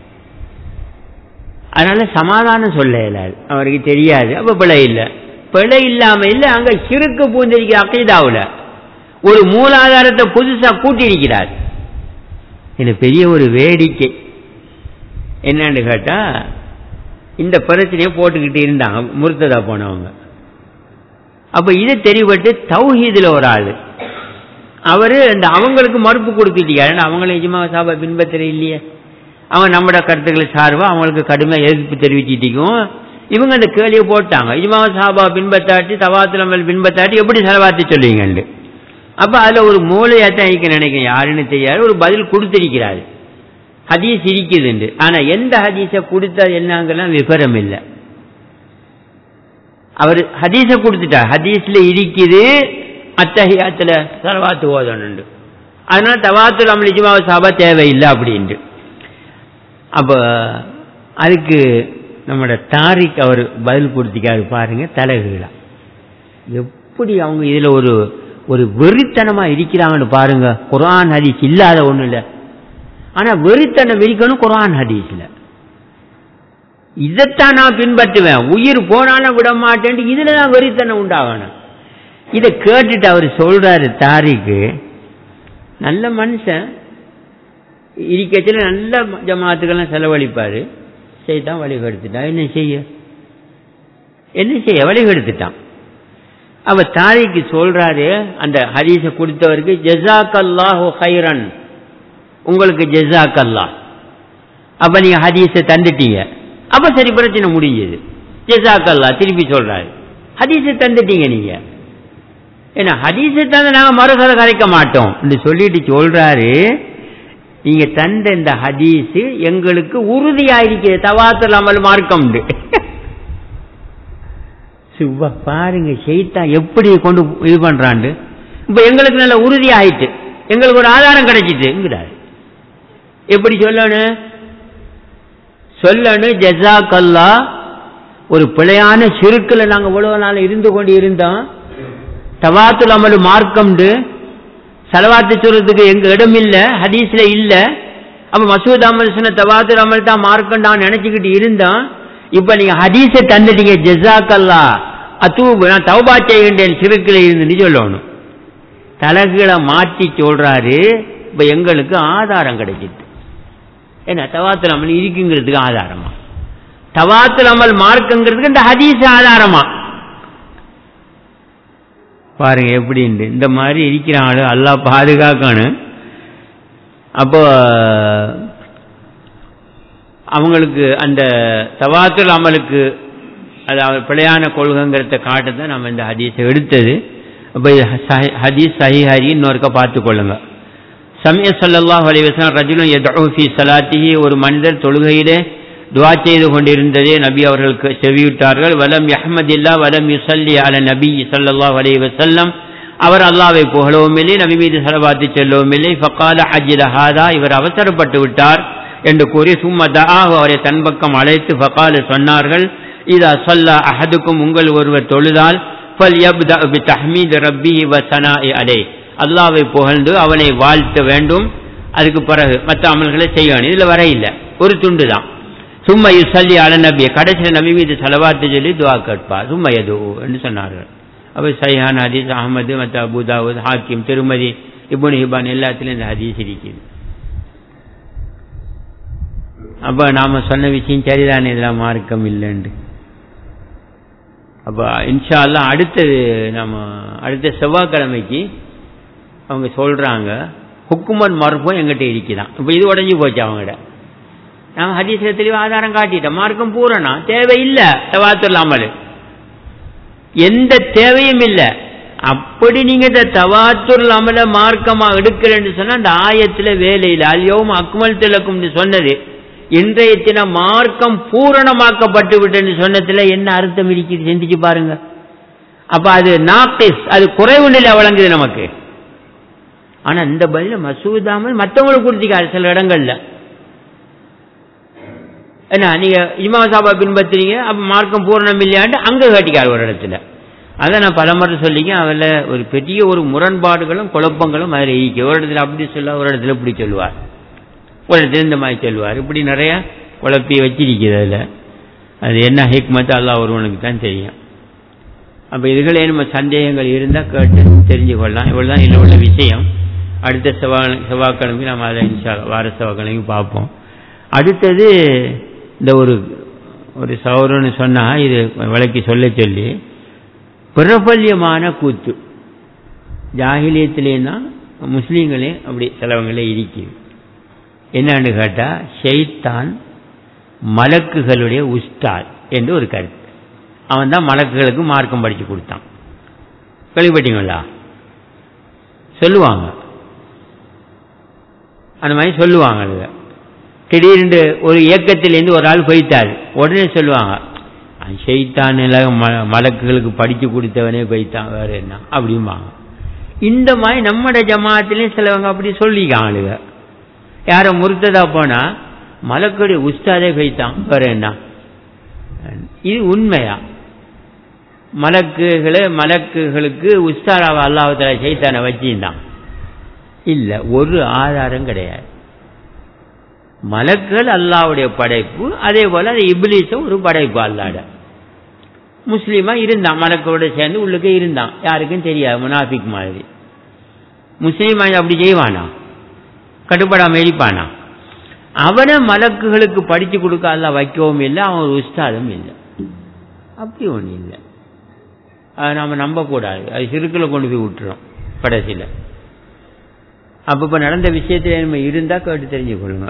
S1: அதனால சமாதானம் சொல்ல இயலாது, அவருக்கு தெரியாது. அப்ப பிழை இல்லை. பிழை இல்லாம இல்ல, அங்க ஷிர்க் பூந்திருக்கிற அக்கீதாவுல ஒரு மூலாதாரத்தை புதுசா கூட்டியிருக்கிறார். இது பெரிய ஒரு வேடிக்கை. என்னன்னு கேட்டா, இந்த பிரச்சனையை போட்டுக்கிட்டு இருந்தாங்க முர்த்ததா போனவங்க. அப்ப இது தெரியப்பட்டு தௌஹீதுல ஒரு ஆளு அவரு இந்த அவங்களுக்கு மறுப்பு கொடுத்துட்டாரு. அவங்களும் இஜ்மா சாபா பின்பற்ற இல்லையே, அவங்க நம்மட கருத்துக்களை சார்பா அவங்களுக்கு கடுமையா எதிர்ப்பு தெரிவிச்சிட்டிக்கும். இவங்க அந்த கேள்வியை போட்டாங்க, இஜ்மா சாபா பின்பற்றாட்டி தவாத்துல் அமல் பின்பற்றாட்டி எப்படி ஸலவாத்து சொல்லுவீங்கன்னு. அப்ப அதுல ஒரு மூளையாத்தான் இருக்க நினைக்கிறேன், யாருன்னு தெரியாது, ஒரு பதில் கொடுத்திருக்கிறாரு. ஹதீஸ் இருக்குது, ஆனா எந்த ஹதீஸை கொடுத்தா என்னங்கெல்லாம் விவரம் இல்லை. அவர் ஹதீஸ கொடுத்துட்டார், ஹதீஸ்ல இருக்குது அத்தஹியாத்துல ஸலவாத்து ஓதணும், அதனால தவாத்துல் அமல் இஜ்மா சாபா தேவையில்லை அப்படின்ட்டு. அப்ப அதுக்கு நம்மளோட தாரிக் அவர் பதில் கொடுத்திக்காரு பாருங்க, தலைகீழா எப்படி அவங்க இதுல ஒரு ஒரு வெறித்தனமா இருக்கிறாங்கன்னு பாருங்க. குர்ஆன் ஹதீஸ் இல்லாத ஒண்ணு இல்லை, ஆனா வெறித்தனம் இருக்கணும் குர்ஆன் ஹதீஸ்ல. இதைத்தான் நான் பின்பற்றுவேன், உயிர் போனாலும் விட மாட்டேன், இதுலதான் வெறித்தனம் உண்டாகணும். இதை கேட்டுட்டு அவர் சொல்றாரு தாரிக்கு, நல்ல மனுஷன் இருக்கச்சில நல்ல ஜமாத்துக்கெல்லாம் செலவழிப்பாரு, செய்தான் வழிகெடுத்துட்டான். என்ன செய்ய என்ன செய்ய வழிகெடுத்துட்டான். அவ தாரிக்கு சொல்றாரு, அந்த ஹதீஸை கொடுத்தவருக்கு, ஜஸாக்கல்லாஹு கைரன், உங்களுக்கு ஜஸாக்கல்லாஹ். அப்ப நீங்க ஹதீஸை தந்துட்டீங்க, அப்ப சரி பிரச்சனை முடிஞ்சது. ஜஸாக்கல்லாஹ் திருப்பி சொல்றாரு, ஹதீஸை தந்துட்டீங்க நீங்க, ஏன்னா ஹதீஸை தந்து நாங்க மறுகதை கரைக்க மாட்டோம் என்று சொல்லிட்டு சொல்றாரு, நீங்க தந்த இந்த ஹதீஸ் எங்களுக்கு உறுதியாயிருக்கிறது, தவாத்துல் அமல் மார்க்கம். சும்மா பாருங்க ஷைத்தான் எப்படி கொண்டு இது பண்றான்னு. இப்ப எங்களுக்கு நல்ல உறுதி ஆயிட்டு, எங்களுக்கு ஒரு ஆதாரம் கிடைச்சிட்டு. எப்படி சொல்லணும் சொல்லணும் ஜஸாக்கல்லாஹ், ஒரு பிழையான ஷிர்க்குல நாங்க இவ்வளவு நாள் இருந்து கொண்டு இருந்தோம், தவாத்துல் அமல் மார்க்கம், சலவாத்து சொல்றதுக்கு எங்க இடம் இல்ல, ஹதீஸ்ல இல்ல. அப்ப மசூத் அமல் சொன்ன தவாத்துர் அமல் தான் மார்க்கண்டான்னு நினைச்சுக்கிட்டு இருந்தான். இப்ப நீங்க ஹதீஸை தந்துட்டீங்க, ஜஸாக்கல்லா அத்தூபு, நான் தௌபா செய்கின்றேன் சிறுக்கில இருந்து சொல்லணும். தலகுகளை மாற்றி சொல்றாரு. இப்ப எங்களுக்கு ஆதாரம் கிடைச்சிட்டு என்ன தவாத்துல் அமல் இருக்குங்கிறதுக்கு ஆதாரமா, தவாத்துல் அமல் மார்க்கங்கிறதுக்கு இந்த ஹதீஸ் ஆதாரமா பாருங்க எப்படின்னு. இந்த மாதிரி இருக்கிறாங்க, அல்லாஹ் பாதுகாக்கணும். அப்போ அவங்களுக்கு அந்த தவாத்துல் அமலுக்கு அது பிழையான கொள்கைங்கிறத காட்டத்தான் நம்ம இந்த ஹதீஸை எடுத்தது. அப்போ ஹதீஸ் சஹீஹ் இன்னொருக்க பார்த்துக் கொள்ளுங்க. சமய ஸல்லல்லாஹு அலைஹி வஸல்லம் ரஜுலுன் யதுஉ ஃபீ ஸலாத்திஹி, ஒரு மனிதர் தொழுகையிலே துஆ செய்து கொண்டிருந்ததே நபி அவர்களுக்கு செவியிட்டார்கள். வலம் யஹ்மதில்லா வலம் யுஸல்லி அலா நபி ஸல்லல்லாஹு அலைஹி வஸல்லம், அவர் அல்லாஹ்வை புகழவும் இல்லை, நபி மீது ஸலவாத்து சொல்லவும் இல்லை. ஃபகால அஜ்ல ஹாதா, இவர் அவசரப்பட்டு விட்டார் என்று கூறி சும்ம தஆஹு, அவரை தன் பக்கம் அழைத்து ஃபகால சொன்னார்கள், இதா ஸல்லா அஹதுக்கும், உங்கள் ஒருவர் தொழுதால் ஃபல்யப்தா பிதஹ்மீத் ரப்பிஹி வ ஸனாஇ அலைஹி, அல்லாஹ்வை புகழ்ந்து அவனை வாழ்த்த வேண்டும், அதுக்கு பிறகு மற்ற அமல்களை செய்யணும். இதுல வர இல்லை, ஒரு துண்டு தான். சும்ம யுஸல்லி அலா நபி, கடைசியில் நபி மீது ஸலவாத்து சொல்லி துஆ கேட்பார். சும்ம யது என்று சொன்னார்கள். அப்ப சஹீஹான ஹதீஸ் அஹ்மது மற்ற அபூ தாவூத் ஹாக்கிம் திருமதி இப்னு ஹிப்பான் எல்லாத்திலும் இந்த ஹதீஸ் இருக்குது. அப்ப நாம சொன்ன விஷயம் சரிதானே, இதெல்லாம் மார்க்கம் இல்லைன்னு. அப்ப இன்ஷா அல்லாஹ் அடுத்தது நம்ம அடுத்த செவ்வாய்க்கிழமைக்கு அவங்க சொல்றாங்க ஹுக்குமன் மர்ஃபூ எங்கிட்ட இருக்குதான். இப்ப இது உடஞ்சி போச்சு அவங்ககிட்ட. நான் ஹதீஸ்ல தெளிவா ஆதாரம் காட்டிட்டேன், மார்க்கம் பூரணா தேவையில்லை தவாத்துல் அமல், எந்த தேவையும் இல்லை. அப்படி நீங்க இந்த தவாத்துல் அமல மார்க்கமா எடுக்கலன்னு சொன்னா அந்த ஆயத்துல வேலையில் அல்யௌம அக்மல்து லக்கும் சொன்னது, இன்றைய தின மார்க்கம் பூரணமாக்கப்பட்டு விட்டேன்னு சொன்னதுல என்ன அர்த்தம் இருக்குது சிந்திச்சு பாருங்க. அப்ப அது நாக்கிஸ், அது குறைவு நிலை வழங்குது நமக்கு. ஆனா இந்த பதில மசூதாமல் மற்றவங்களுக்கு கொடுத்திக்காரு சில இடங்கள்ல. என்ன நீங்க இமாம் சாபா பின்பற்றுறீங்க, அப்ப மார்க்கம் பூரணம் இல்லையாண்டு அங்க காட்டிக்காரு ஒரு இடத்துல. அதை நான் பலமுறை சொல்லிக்க, அவள ஒரு பெரிய ஒரு முரண்பாடுகளும் குழப்பங்களும் அதில் ஈக்க. ஒரு இடத்துல அப்படி சொல்ல, ஒரு இடத்துல இப்படி சொல்லுவார், ஒரு இடத்துல இந்த மாதிரி சொல்லுவார். இப்படி நிறைய குழப்பி வச்சிருக்கிறது. அதில் அது என்ன ஹிக்மத் அல்லாஹ் ஒருவனுக்கு தான் தெரியும். அப்போ இதுகளே நம்ம சந்தேகங்கள் இருந்தால் கேட்டு தெரிஞ்சு கொள்ளலாம். இவ்வளோதான் இல்லை உள்ள விஷயம். அடுத்த செவ்வாய் செவ்வாய்க்கிழமைக்கு நம்ம அதை இன்ஷா வார செவ்வாய்க்கிழமைக்கு பார்ப்போம். அடுத்தது இந்த ஒரு ஒரு சௌரன்னு சொன்னால் இது விளக்கி சொல்ல சொல்லி பிரபல்யமான கூத்து ஜாஹிலியத்திலேன்னா முஸ்லீம்களே அப்படி சிலவங்களே இருக்குது. என்னன்னு கேட்டால் ஷைத்தான் மலக்குகளுடைய உஸ்தாத் என்று ஒரு கருத்து. அவன் தான் மலக்குகளுக்கு மார்க்கம் படித்து கொடுத்தான். கேள்விப்பட்டீங்களா? சொல்லுவாங்க, அந்த மாதிரி சொல்லுவாங்க. திடீரென்று ஒரு இயக்கத்திலேருந்து ஒரு ஆள் போய்த்தார், உடனே சொல்லுவாங்க ஷைத்தான் மலக்குகளுக்கு படித்து கொடுத்தவனே போய்த்தான், வேற என்ன அப்படிம்பாங்க. இந்த மாதிரி நம்மட ஜமாத்திலையும் சிலவங்க அப்படி சொல்லிக்காங்க. யாரை முறுத்ததா போனா மலக்குடைய உஸ்தாதே போய்த்தான், வேற என்ன. இது உண்மையா? மலக்குகளை மலக்குகளுக்கு உஸ்தாராவ அல்லாஹ்வுத்தாலா ஷைத்தானை வச்சிருந்தான்? இல்லை, ஒரு ஆதாரம் கிடையாது. மலக்குகள் அல்லாஹ்வுடைய படைப்பு, அதே போல அது இப்லீஸும் ஒரு படைப்பு அல்லாஹ்ட. முஸ்லீமா இருந்தான், மலக்கோட சேர்ந்து உள்ளுக்கு இருந்தான், யாருக்கும் தெரியாது, முனாஃபிக் மாதிரி. முஸ்லீமா அப்படி செய்வானா? கட்டுப்படாம இருப்பானா? அவனை மலக்குகளுக்கு படித்து கொடுக்க அல்லாஹ் வைக்கவும் இல்லை, அவன் ஒரு உஸ்தாதும் இல்லை. அப்படி ஒன்றும் இல்லை, அதை நாம் நம்பக்கூடாது. அது சிறுக்கில் கொண்டு போய் விட்டுறோம் கடைசியில். அப்போ இப்போ நடந்த விஷயத்தில் நம்ம இருந்தால் கேட்டு தெரிஞ்சு கொள்ளுங்க.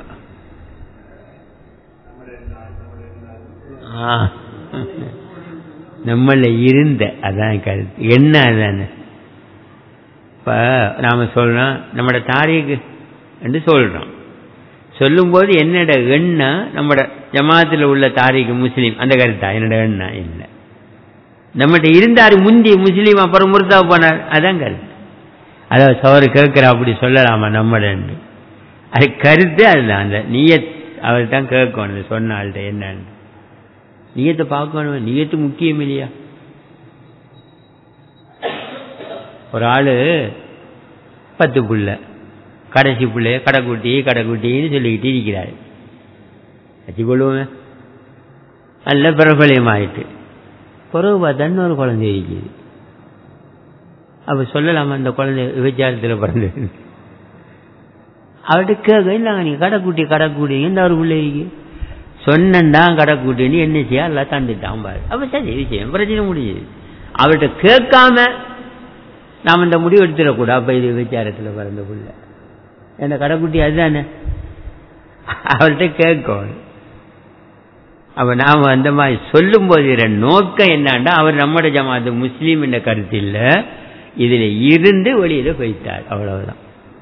S1: நம்மள இருந்த அதான் கருத்து என்ன அதானே. இப்போ நாம் சொல்கிறோம் நம்மட தாரீக்கு என்று சொல்கிறோம். சொல்லும்போது என்னோட எண்ணம் நம்மட ஜமாத்தில் உள்ள தாரீக்கு முஸ்லீம் அந்த கருத்தா? என்னோட எண்ணம் இல்லை. நம்மகிட்ட இருந்தார் முந்தி முஸ்லீம், அப்புறம் முர்தா போனார், அதான் கருத்து. அதாவது சவரு கேட்குற அப்படி சொல்லலாமா நம்மட? அது கருத்து அதுதான். அந்த நீயத் அவர் தான் கேட்கணும், சொன்ன ஆள்கிட்ட என்னன்னு நீயத்தை பார்க்கணும். நீயத்து முக்கியம் இல்லையா? ஒரு ஆள் பத்து பிள்ளை, கடைசி பிள்ளைய கடைக்குட்டி கடைக்குட்டின்னு சொல்லிக்கிட்டு இருக்கிறாரு. வச்சுக்கொள்ளுவோமே, நல்ல பிரபலியம் ஆயிட்டு பிறகு பார்த்தா இன்னொரு குழந்தை இருக்குது. அப்ப சொல்லலாமா இந்த குழந்தை விபச்சாரத்தில் பிறந்தது? அவர்கிட்ட கேட்க, இல்லைங்க நீங்க கடைக்குட்டி கடைக்குட்டி இந்த ஒரு பிள்ளை இருக்கு சொன்னதான் கடைக்குட்டின்னு என்ன செய்ய எல்லாம் தந்துட்டான் பாரு. அப்ப சரி விஷயம் பிரச்சனை முடியுது. அவர்கிட்ட கேட்காம நாம் இந்த முடிவு எடுத்துடக்கூடாது. அப்ப இது விபச்சாரத்தில் பிறந்த பிள்ளை என்ன கடைக்குட்டி அதுதானே, அவர்கிட்ட கேட்கணும். அப்ப நாம அந்த மாதிரி சொல்லும் போது நோக்கம் என்னன்னா, அவர் நம்மட ஜமாத்து முஸ்லீம் என்ற கருத்து இல்ல, இதுல இருந்து வெளியில போயிட்டார், அவ்வளவுதான்.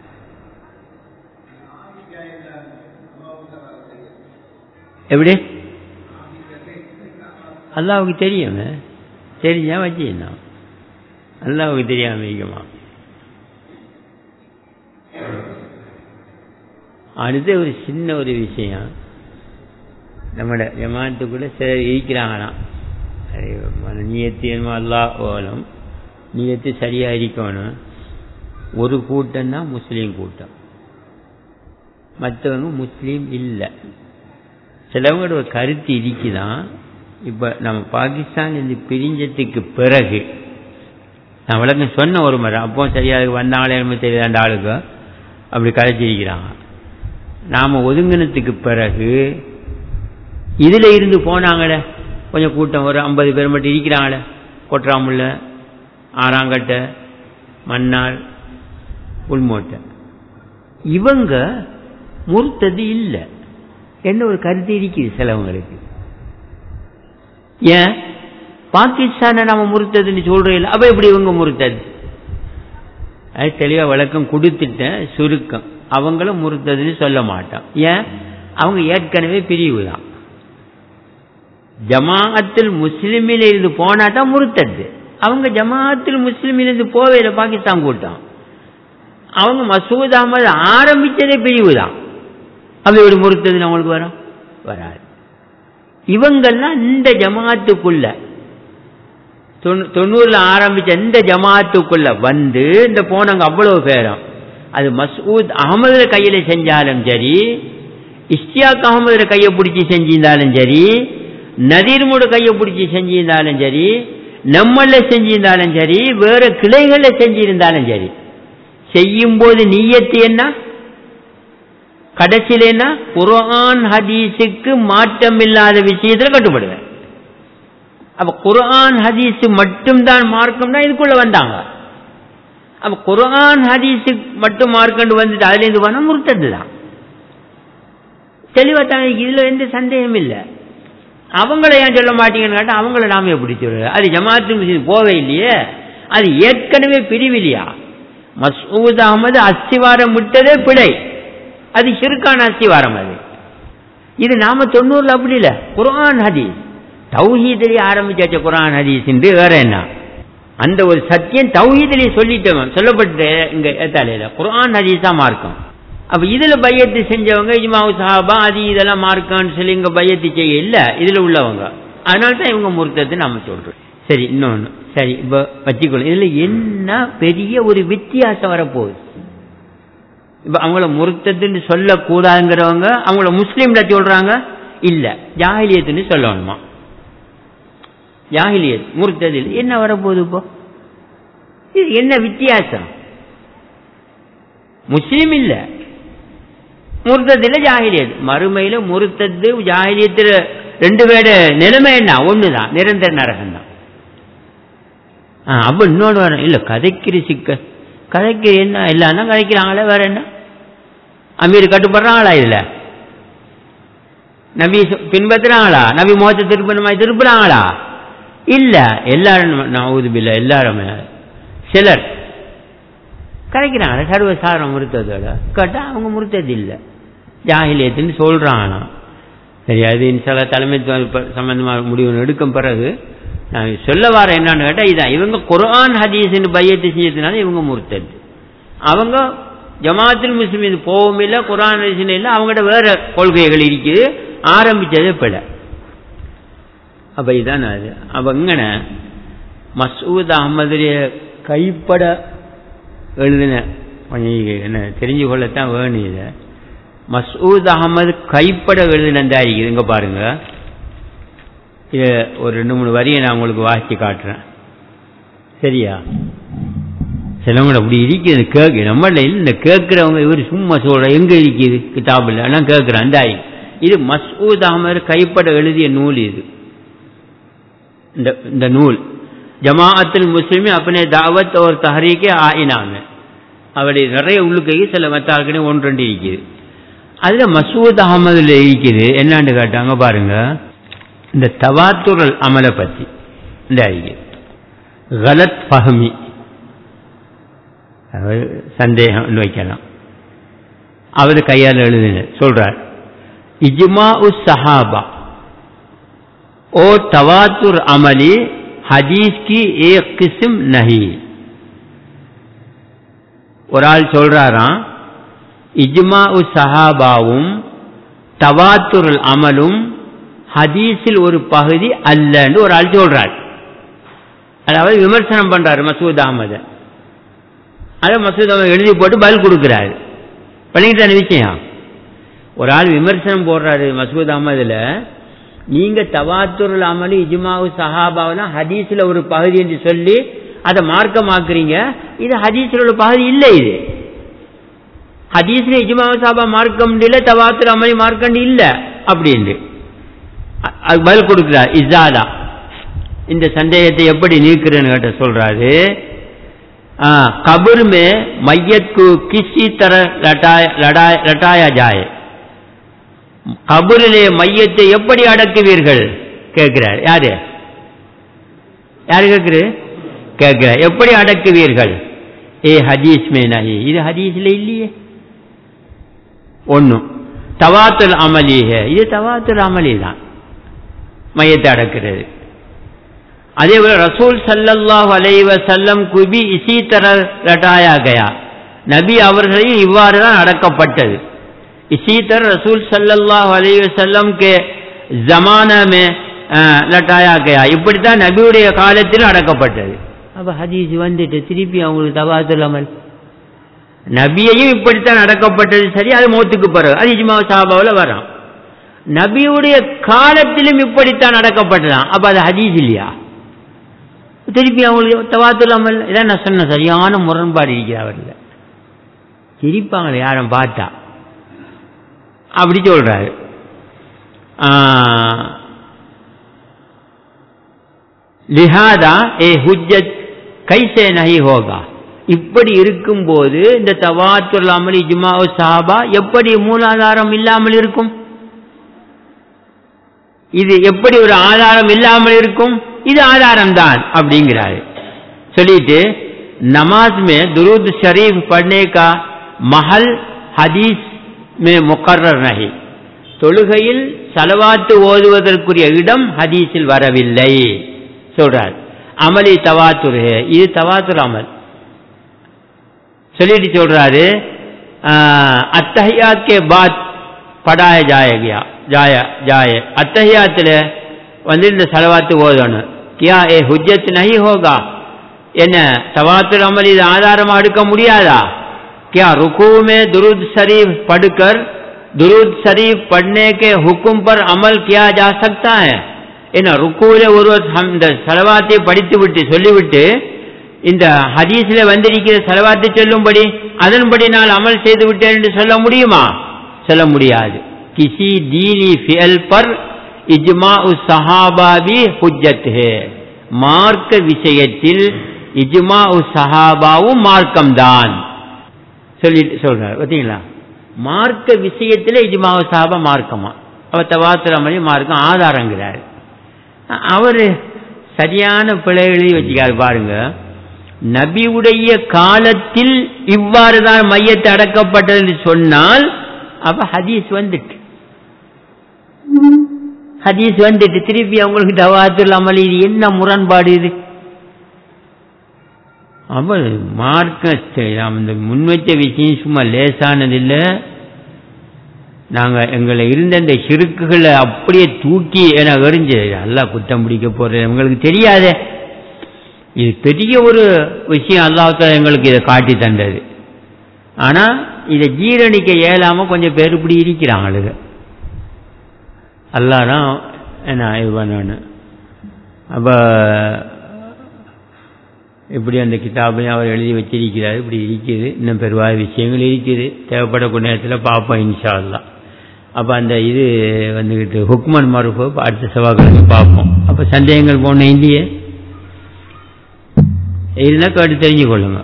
S1: எப்படி அல்லாவுக்கு தெரியுமே, தெரிஞ்சா வச்சுனா அல்லாவுக்கு தெரியாம வைக்குமா. அடுத்து ஒரு சின்ன ஒரு விஷயம், நம்மட ஜமாத்துக்குள்ள சிலர் இருக்கிறாங்களாம், நியத்து அல்லா ஓலம் நியத்து சரியா இருக்கணும். ஒரு கூட்டம் தான் முஸ்லீம் கூட்டம், மற்றவங்க முஸ்லீம் இல்லை. சிலவங்களோட ஒரு கருத்து இருக்குதான். இப்ப நம்ம பாகிஸ்தான் இந்த பிரிஞ்சத்துக்கு பிறகு நான் விளக்கம் சொன்ன ஒரு முறை, அப்போ சரியா வந்தாங்களே தெரியல ரெண்டு ஆளுக்கு அப்படி கதைச்சிருக்கிறாங்க. நாம ஒதுங்கினத்துக்கு பிறகு இதுல இருந்து போனாங்களே கொஞ்சம் கூட்டம், ஒரு ஐம்பது பேர் மட்டும் இருக்கிறாங்களே, கொற்றாமுள்ள, ஆறாங்கட்டை, மன்னார், உள்மோட்டை, இவங்க முர்த்தது இல்லை என்ன ஒரு கருத்து இருக்குது சிலவங்களுக்கு. ஏன் பாகிஸ்தானை நாம முர்த்ததுன்னு சொல்றோம், அப்ப எப்படி இவங்க முர்த்தது? அது தெளிவா விளக்கம் கொடுத்துட்ட சுருக்கம். அவங்களும் முர்த்ததுன்னு சொல்ல மாட்டான். ஏன்? அவங்க ஏற்கனவே பிரிவு தான். ஜமாஅத்துல் முஸ்லிமில் இருந்து போனா தான் முர்த்தது. அவங்க ஜமாஅத்துல் முஸ்லிமில் இருந்து போவே இல்லை, பாகிஸ்தான் கூட்டம். அவங்க மசூத் அஹமது ஆரம்பிச்சதே பிரிவு தான். அப்படி ஒரு முர்த்தது அவங்களுக்கு வரும் வராது. இவங்கெல்லாம் இந்த ஜமாத்துக்குள்ள தொண்ணூறுல ஆரம்பிச்ச இந்த ஜமாத்துக்குள்ள வந்து இந்த போனவங்க அவ்வளவு பேரும், அது மசூத் அகமது கையில செஞ்சாலும் சரி, இஸ்தியாக் அகமது கையை பிடிச்சி செஞ்சிருந்தாலும் சரி, நதீர்மோட கையை பிடிச்சி செஞ்சிருந்தாலும் சரி, நம்மள செஞ்சிருந்தாலும் சரி, வேற கிளைகளை செஞ்சிருந்தாலும் சரி, செய்யும் போது நியத்து என்ன, கடைசியில என்ன, குர்ஆன் ஹதீஸுக்கு மாற்றம் இல்லாத விஷயத்துல கட்டுப்படுவேன். அப்ப குர்ஆன் ஹதீஸ் மட்டும்தான் மார்க்கம் தான் இதுக்குள்ள வந்தாங்க. அப்ப குர்ஆன் ஹதீஸு மட்டும் மார்க்கண்டு வந்துட்டு அதுல இருந்து வன முர்த்தது தான். தெளிவா தான், இதுல எந்த சந்தேகம் இல்லை. அவங்கள ஏன் சொல்ல மாட்டீங்கன்னு கேட்டா, அவங்கள நாம எப்படி சொல்ற? அது ஜமாத்து போவே இல்லையே, அது ஏற்கனவே பிரிவில்லையா. மசூத் அஹமது அஸ்திவாரம் விட்டதே பிழை, அது ஷிர்கான அஸ்திவாரம். அது இது நாம தொண்ணூறுல அப்படி இல்ல. குர்ஆன் ஹதீஸ் தௌஹீதிலே ஆரம்பிச்சாச்ச குர்ஆன் ஹதீஸ் வேற என்ன, அந்த ஒரு சத்தியம் தௌஹீதிலே சொல்லிட்டவன் சொல்லப்பட்டு இங்க ஏத்தாலையில குர்ஆன் ஹதீஸ் தான் மார்க்கம். அப்ப இதுல பையத்து செஞ்சவங்க இஜ்மாஉ சஹாபா அது இதெல்லாம் மார்க்கம்னு சொல்லி இங்க பையத்து செய்ய இல்ல இதுல உள்ளவங்க, அதனால தான் இவங்க முர்த்தது நாம சொல்றோம். சரி, இன்னொன்னு சரி இப்ப வச்சுக்கொள்ள, இதுல என்ன பெரிய ஒரு வித்தியாசம் வரப்போகுது. இப்ப அவங்கள முர்த்ததுன்னு சொல்லக்கூடாதுங்கிறவங்க அவங்கள முஸ்லீம்ல சொல்றாங்க, இல்ல ஜாஹிலியத்துன்னு சொல்லணுமா. ஜாஹிலியத் முர்த்ததில் என்ன வரப்போகுது? இப்போ இது என்ன வித்தியாசம்? முஸ்லீம் இல்ல, முர்த்ததில ஜாஹிலியத். மறுமையில முர்த்தது ஜாஹிலியத்துல ரெண்டு பேர நிலைமை என்ன, ஒண்ணுதான், நிரந்தர நரகம் தான். அப்ப இன்னொன்று வர இல்ல, கதைக்கிற சிக்க கதைக்கிற என்ன எல்லாம் கதைக்கிறாங்களே, வேற என்ன அமீர் கட்டுப்படுறாங்களா? இதுல நபி பின்பற்றுறாங்களா? நபி முகத்தை திருப்பணமாய் திருப்புறாங்களா? இல்ல, எல்லாரும் நவுது பில்லா, எல்லாருமே சிலர் கதைக்கிறாங்க சர்வசாதாரண முருத்ததோட கேட்டா அவங்க முருத்தது இல்லை, ஜாஹிலியத்துன்னு சொல்றாங்க. சரி, அது இன்ஷால்லா தலைமைத்துவ சம்பந்தமாக முடிவு எடுக்கும் பிறகு நான் சொல்ல வர என்னன்னு கேட்டா இதான், இவங்க குர்ஆன் ஹதீஸ் பையத்து செஞ்சதுனால இவங்க முர்த்தது. அவங்க ஜமாத்துல் முஸ்லிம் போகவும் இல்லை, குர்ஆன் ஹதீஸ் இல்லை, அவங்ககிட்ட வேற கொள்கைகள் இருக்குது, ஆரம்பிச்சதே பிழை. அப்ப இதான் அது. அப்ப இங்கன மசூத் அஹமதுடைய கைப்பட எழுதின கொஞ்சம் என்ன தெரிஞ்சு கொள்ளத்தான் வேணும். இதை மசூத் அகமது கைப்பட எழுதினந்தாரிக்குது. இங்க பாருங்க, இது ஒரு ரெண்டு மூணு வரியை நான் உங்களுக்கு வாசிச்சு காட்டுறேன். சரியா? சிலவங்க அப்படி இருக்குது கேட்கு நம்மள இந்த கேட்கிறவங்க இவர் சும்மா சொல்ற எங்க இருக்குது கிதாபில் எல்லாம் கேட்கிறேன். அந்த இது மசூத் அகமது கைப்பட எழுதிய நூல். இது இந்த நூல் ஜமாஅத்துல் முஸ்லிமீன் अपने दावत और तहरीक आईना में அவருடைய நிறைய உள்ளுக்கை சில மத்தாக்களே ஒன்று ரெண்டு இருக்குது. அதுல மசூத் அகமதுல இருக்குது. என்னன்னு கேட்டாங்க பாருங்க, இந்த தவாத்துரல் அமலை பத்தி இந்த கலத் ஃபஹமி சந்தேகம் வைக்கலாம். அவர் கையால் எழுதின சொல்றார், இஜ்மா உஸ் சஹாபா ஓ தவாத்துர் அமலி ஹதீஸ் की एक किस्म नहीं. ஒரு ஆள் சொல்றாராம், இஜ்மா உஸ் சஹாபாவும் தவாத்துர் அமலும் ஹதீஸில் ஒரு பகுதி அல்லன்னு ஒரு ஆள் சொல்றார். அதாவது விமர்சனம் பண்றாரு மசூத் அகமது. அதை மசூத் அகமது எழுதி போட்டு பதில் கொடுக்கிறாரு. பண்ணிக்கிட்டான விஷயம். ஒரு ஆள் விமர்சனம் போடுறாரு மசூத் அகமதுல, நீங்க தவாத்துருல் அமலி இஜ்மாவு சஹாபாவெல்லாம் ஹதீஸ்ல ஒரு பகுதி என்று சொல்லி அதை மார்க்கமாக்குறீங்க. இது ஹதீஸ்ல ஒரு பகுதி இல்லை. இது ஹதீஸ்ல இஜ்மாவு சஹாபா மார்க்கம் இல்ல, தவாத்துல் அமலி மார்க்கம் இல்ல அப்படின்னு பதில் கொடுக்கிறார். இஸாலா இந்த சந்தேகத்தை எப்படி நீக்கிறேன்னு கேட்ட சொல்றாரு, கபர் மே மையத் को किसी तरह लटाया जाए. கபரிலே மையத்தை எப்படி அடக்குவீர்கள் கேட்கிறார். யாரு யாரு கேட்கிற கேட்கிற எப்படி அடக்குவீர்கள்? ஏ ஹதீஸ் மே நஹி, இது ஹதீஸ்ல இல்லையே. ஒன்னும் தவாத்துல் அமலி है, இது தவாத்துல் அமலி தான் மையத்தை அடக்கிறது. அதே போல ரசூல் ஸல்லல்லாஹு அலைஹி வஸல்லம் को भी इसी तरह लटाया गया. நபி அவர்களையும் இவ்வாறு தான் அடக்கப்பட்டது. इसी तरह रसूल सल्लल्लाहु अलैहि वसल्लम के जमाना में लटाया गया. இப்படித்தான் நபியுடைய காலத்தில் அடக்கப்பட்டது. அப்ப ஹதீஸ் வந்துட்டு திருப்பி அவங்களுக்கு தவாத்துல் அமல், நபியையும் இப்படித்தான் அடக்கப்பட்டது. சரி, அது மௌத்துக்கு பிறகு அது இஜ்மா சஹாபாவுல வரும். நபியுடைய காலத்திலும் இப்படித்தான் அடக்கப்பட்டதான். அப்ப அது ஹதீஸ் இல்லையா? திருப்பி அவங்களுக்கு தவாத்துல் அமல். இதான் நான் சொன்ன சரியான முரண்பாடு இருக்கிற அவர்கள். சிரிப்பாங்க யாரும் பார்த்தா. அப்படி சொல்றாரு. லிஹாதா ஏ ஹுஜ்ஜத் கைசே நஹி ஹோகா. இப்படி இருக்கும்போது இந்த தவாத்துல் அமல் இஜ்மா சஹாபா எப்படி மூலாதாரம் இல்லாமல் இருக்கும்? இது எப்படி ஒரு ஆதாரம் இல்லாமல் இருக்கும்? இது ஆதாரம் தான் அப்படிங்கிறாரு. சொல்லிட்டு नमाज में दुरूद शरीफ पढ़ने का महल हदीस में मुकर्रर नहीं. தொழுகையில் ஸலவாத்து ஓதுவதற்குரிய இடம் ஹதீஸில் வரவில்லை சொல்றார். அமலி தவாத்துர் है, இது தவாத்துர் அமல். சொல்லிட்டு சொல்றாரு, அத்தஹியாத் के बाद पढ़ाया जाएगा जाय जाए. அத்தஹியாத்துல வந்து இந்த ஸலவாத்து ஓதணும். क्या ये हुज्जत नहीं होगा? என்ன தவாத்துர் அமல் இது ஆதாரமா எடுக்க முடியாதா? क्या रुकू में दुरूद शरीफ पढ़कर दुरूद शरीफ पढ़ने के हुक्म पर अमल किया जा सकता है? என்ன ருக்கூல ஒருவர் இந்த ஸலவாத்தை படித்து விட்டு சொல்லிவிட்டு இந்த ஹதீஸ்ல வந்திருக்கிற ஸலவாத்தை சொல்லும்படி அதன்படி நான் அமல் செய்து விட்டேன் என்று சொல்ல முடியுமா? சொல்ல முடியாது. किसी दीनी फ़िअल पर इज्मा उस सहाबा भी हुज्जत है. மார்க்க விஷயத்தில் இஜ்மா உஸ் சஹாபாவும் மார்க்கம்தான் சொல்லிட்டு சொல்றாரு. பார்த்தீங்களா, மார்க்க விஷயத்தில் இஜ்மா உஸ் சஹாபா மார்க்கமா, அவர் தவாத்துல் அமல் மார்க்கம் ஆதாரங்கிறார். அவர் சரியான பிழைகளை வச்சுக்காரு பாருங்க. நபியுடைய காலத்தில் இவ்வாறு தான் மையத்தை அடக்கப்பட்டது சொன்னால் அப்ப ஹதீஸ் வந்துட்டு ஹதீஸ் வந்துட்டு திருப்பி அவங்களுக்கு தவாத்துல் அமல், இது என்ன முரண்பாடு இது? அப்ப மார்க்கத்தை நாம் இந்த முன்வச்ச விஷயம் சும்மா லேசானதில்லை. நாங்க எங்களை இருந்த இந்த சிறுக்குகளை அப்படியே தூக்கி என எறிஞ்சு அல்லாஹ் குத்தம் பிடிக்க போறது எங்களுக்கு தெரியாத. இது பெரிய ஒரு விஷயம். அல்லாஹ் தஆலா எங்களுக்கு இதை காட்டி தந்தது. ஆனால் இதை ஜீரணிக்க இயலாமல் கொஞ்சம் பேர் இப்படி இருக்கிறாங்க. எல்லாரும் என்ன இது பண்ணணும். அப்போ இப்படி அந்த கிதாபையும் அவர் எழுதி வச்சிருக்கிறார். இப்படி இருக்குது, இன்னும் பெருவாய விஷயங்கள் இருக்குது, தேவைப்படக்கூடிய நேரத்தில் பார்ப்போம் இன்ஷா அல்லாஹ். அப்போ அந்த இது வந்துக்கிட்டு ஹுக்மன் மருஃபு அடுத்த செவ்வாய்க்கிழமை பார்ப்போம். அப்போ சந்தேகங்கள் போன இல்லையே இருந்தால் கேட்டு தெரிஞ்சு கொள்ளுங்க.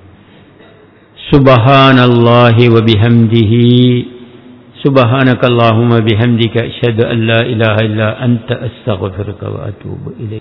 S1: சுபஹானல்லாஹி வ பிஹம்திஹி சுபஹானக அல்லாஹும்ம பிஹம்திக அஷ்ஹது அன் லா இலாஹா இல்லா அன்த அஸ்தக்ஃபிருக வ அத்தூபு இலைக்.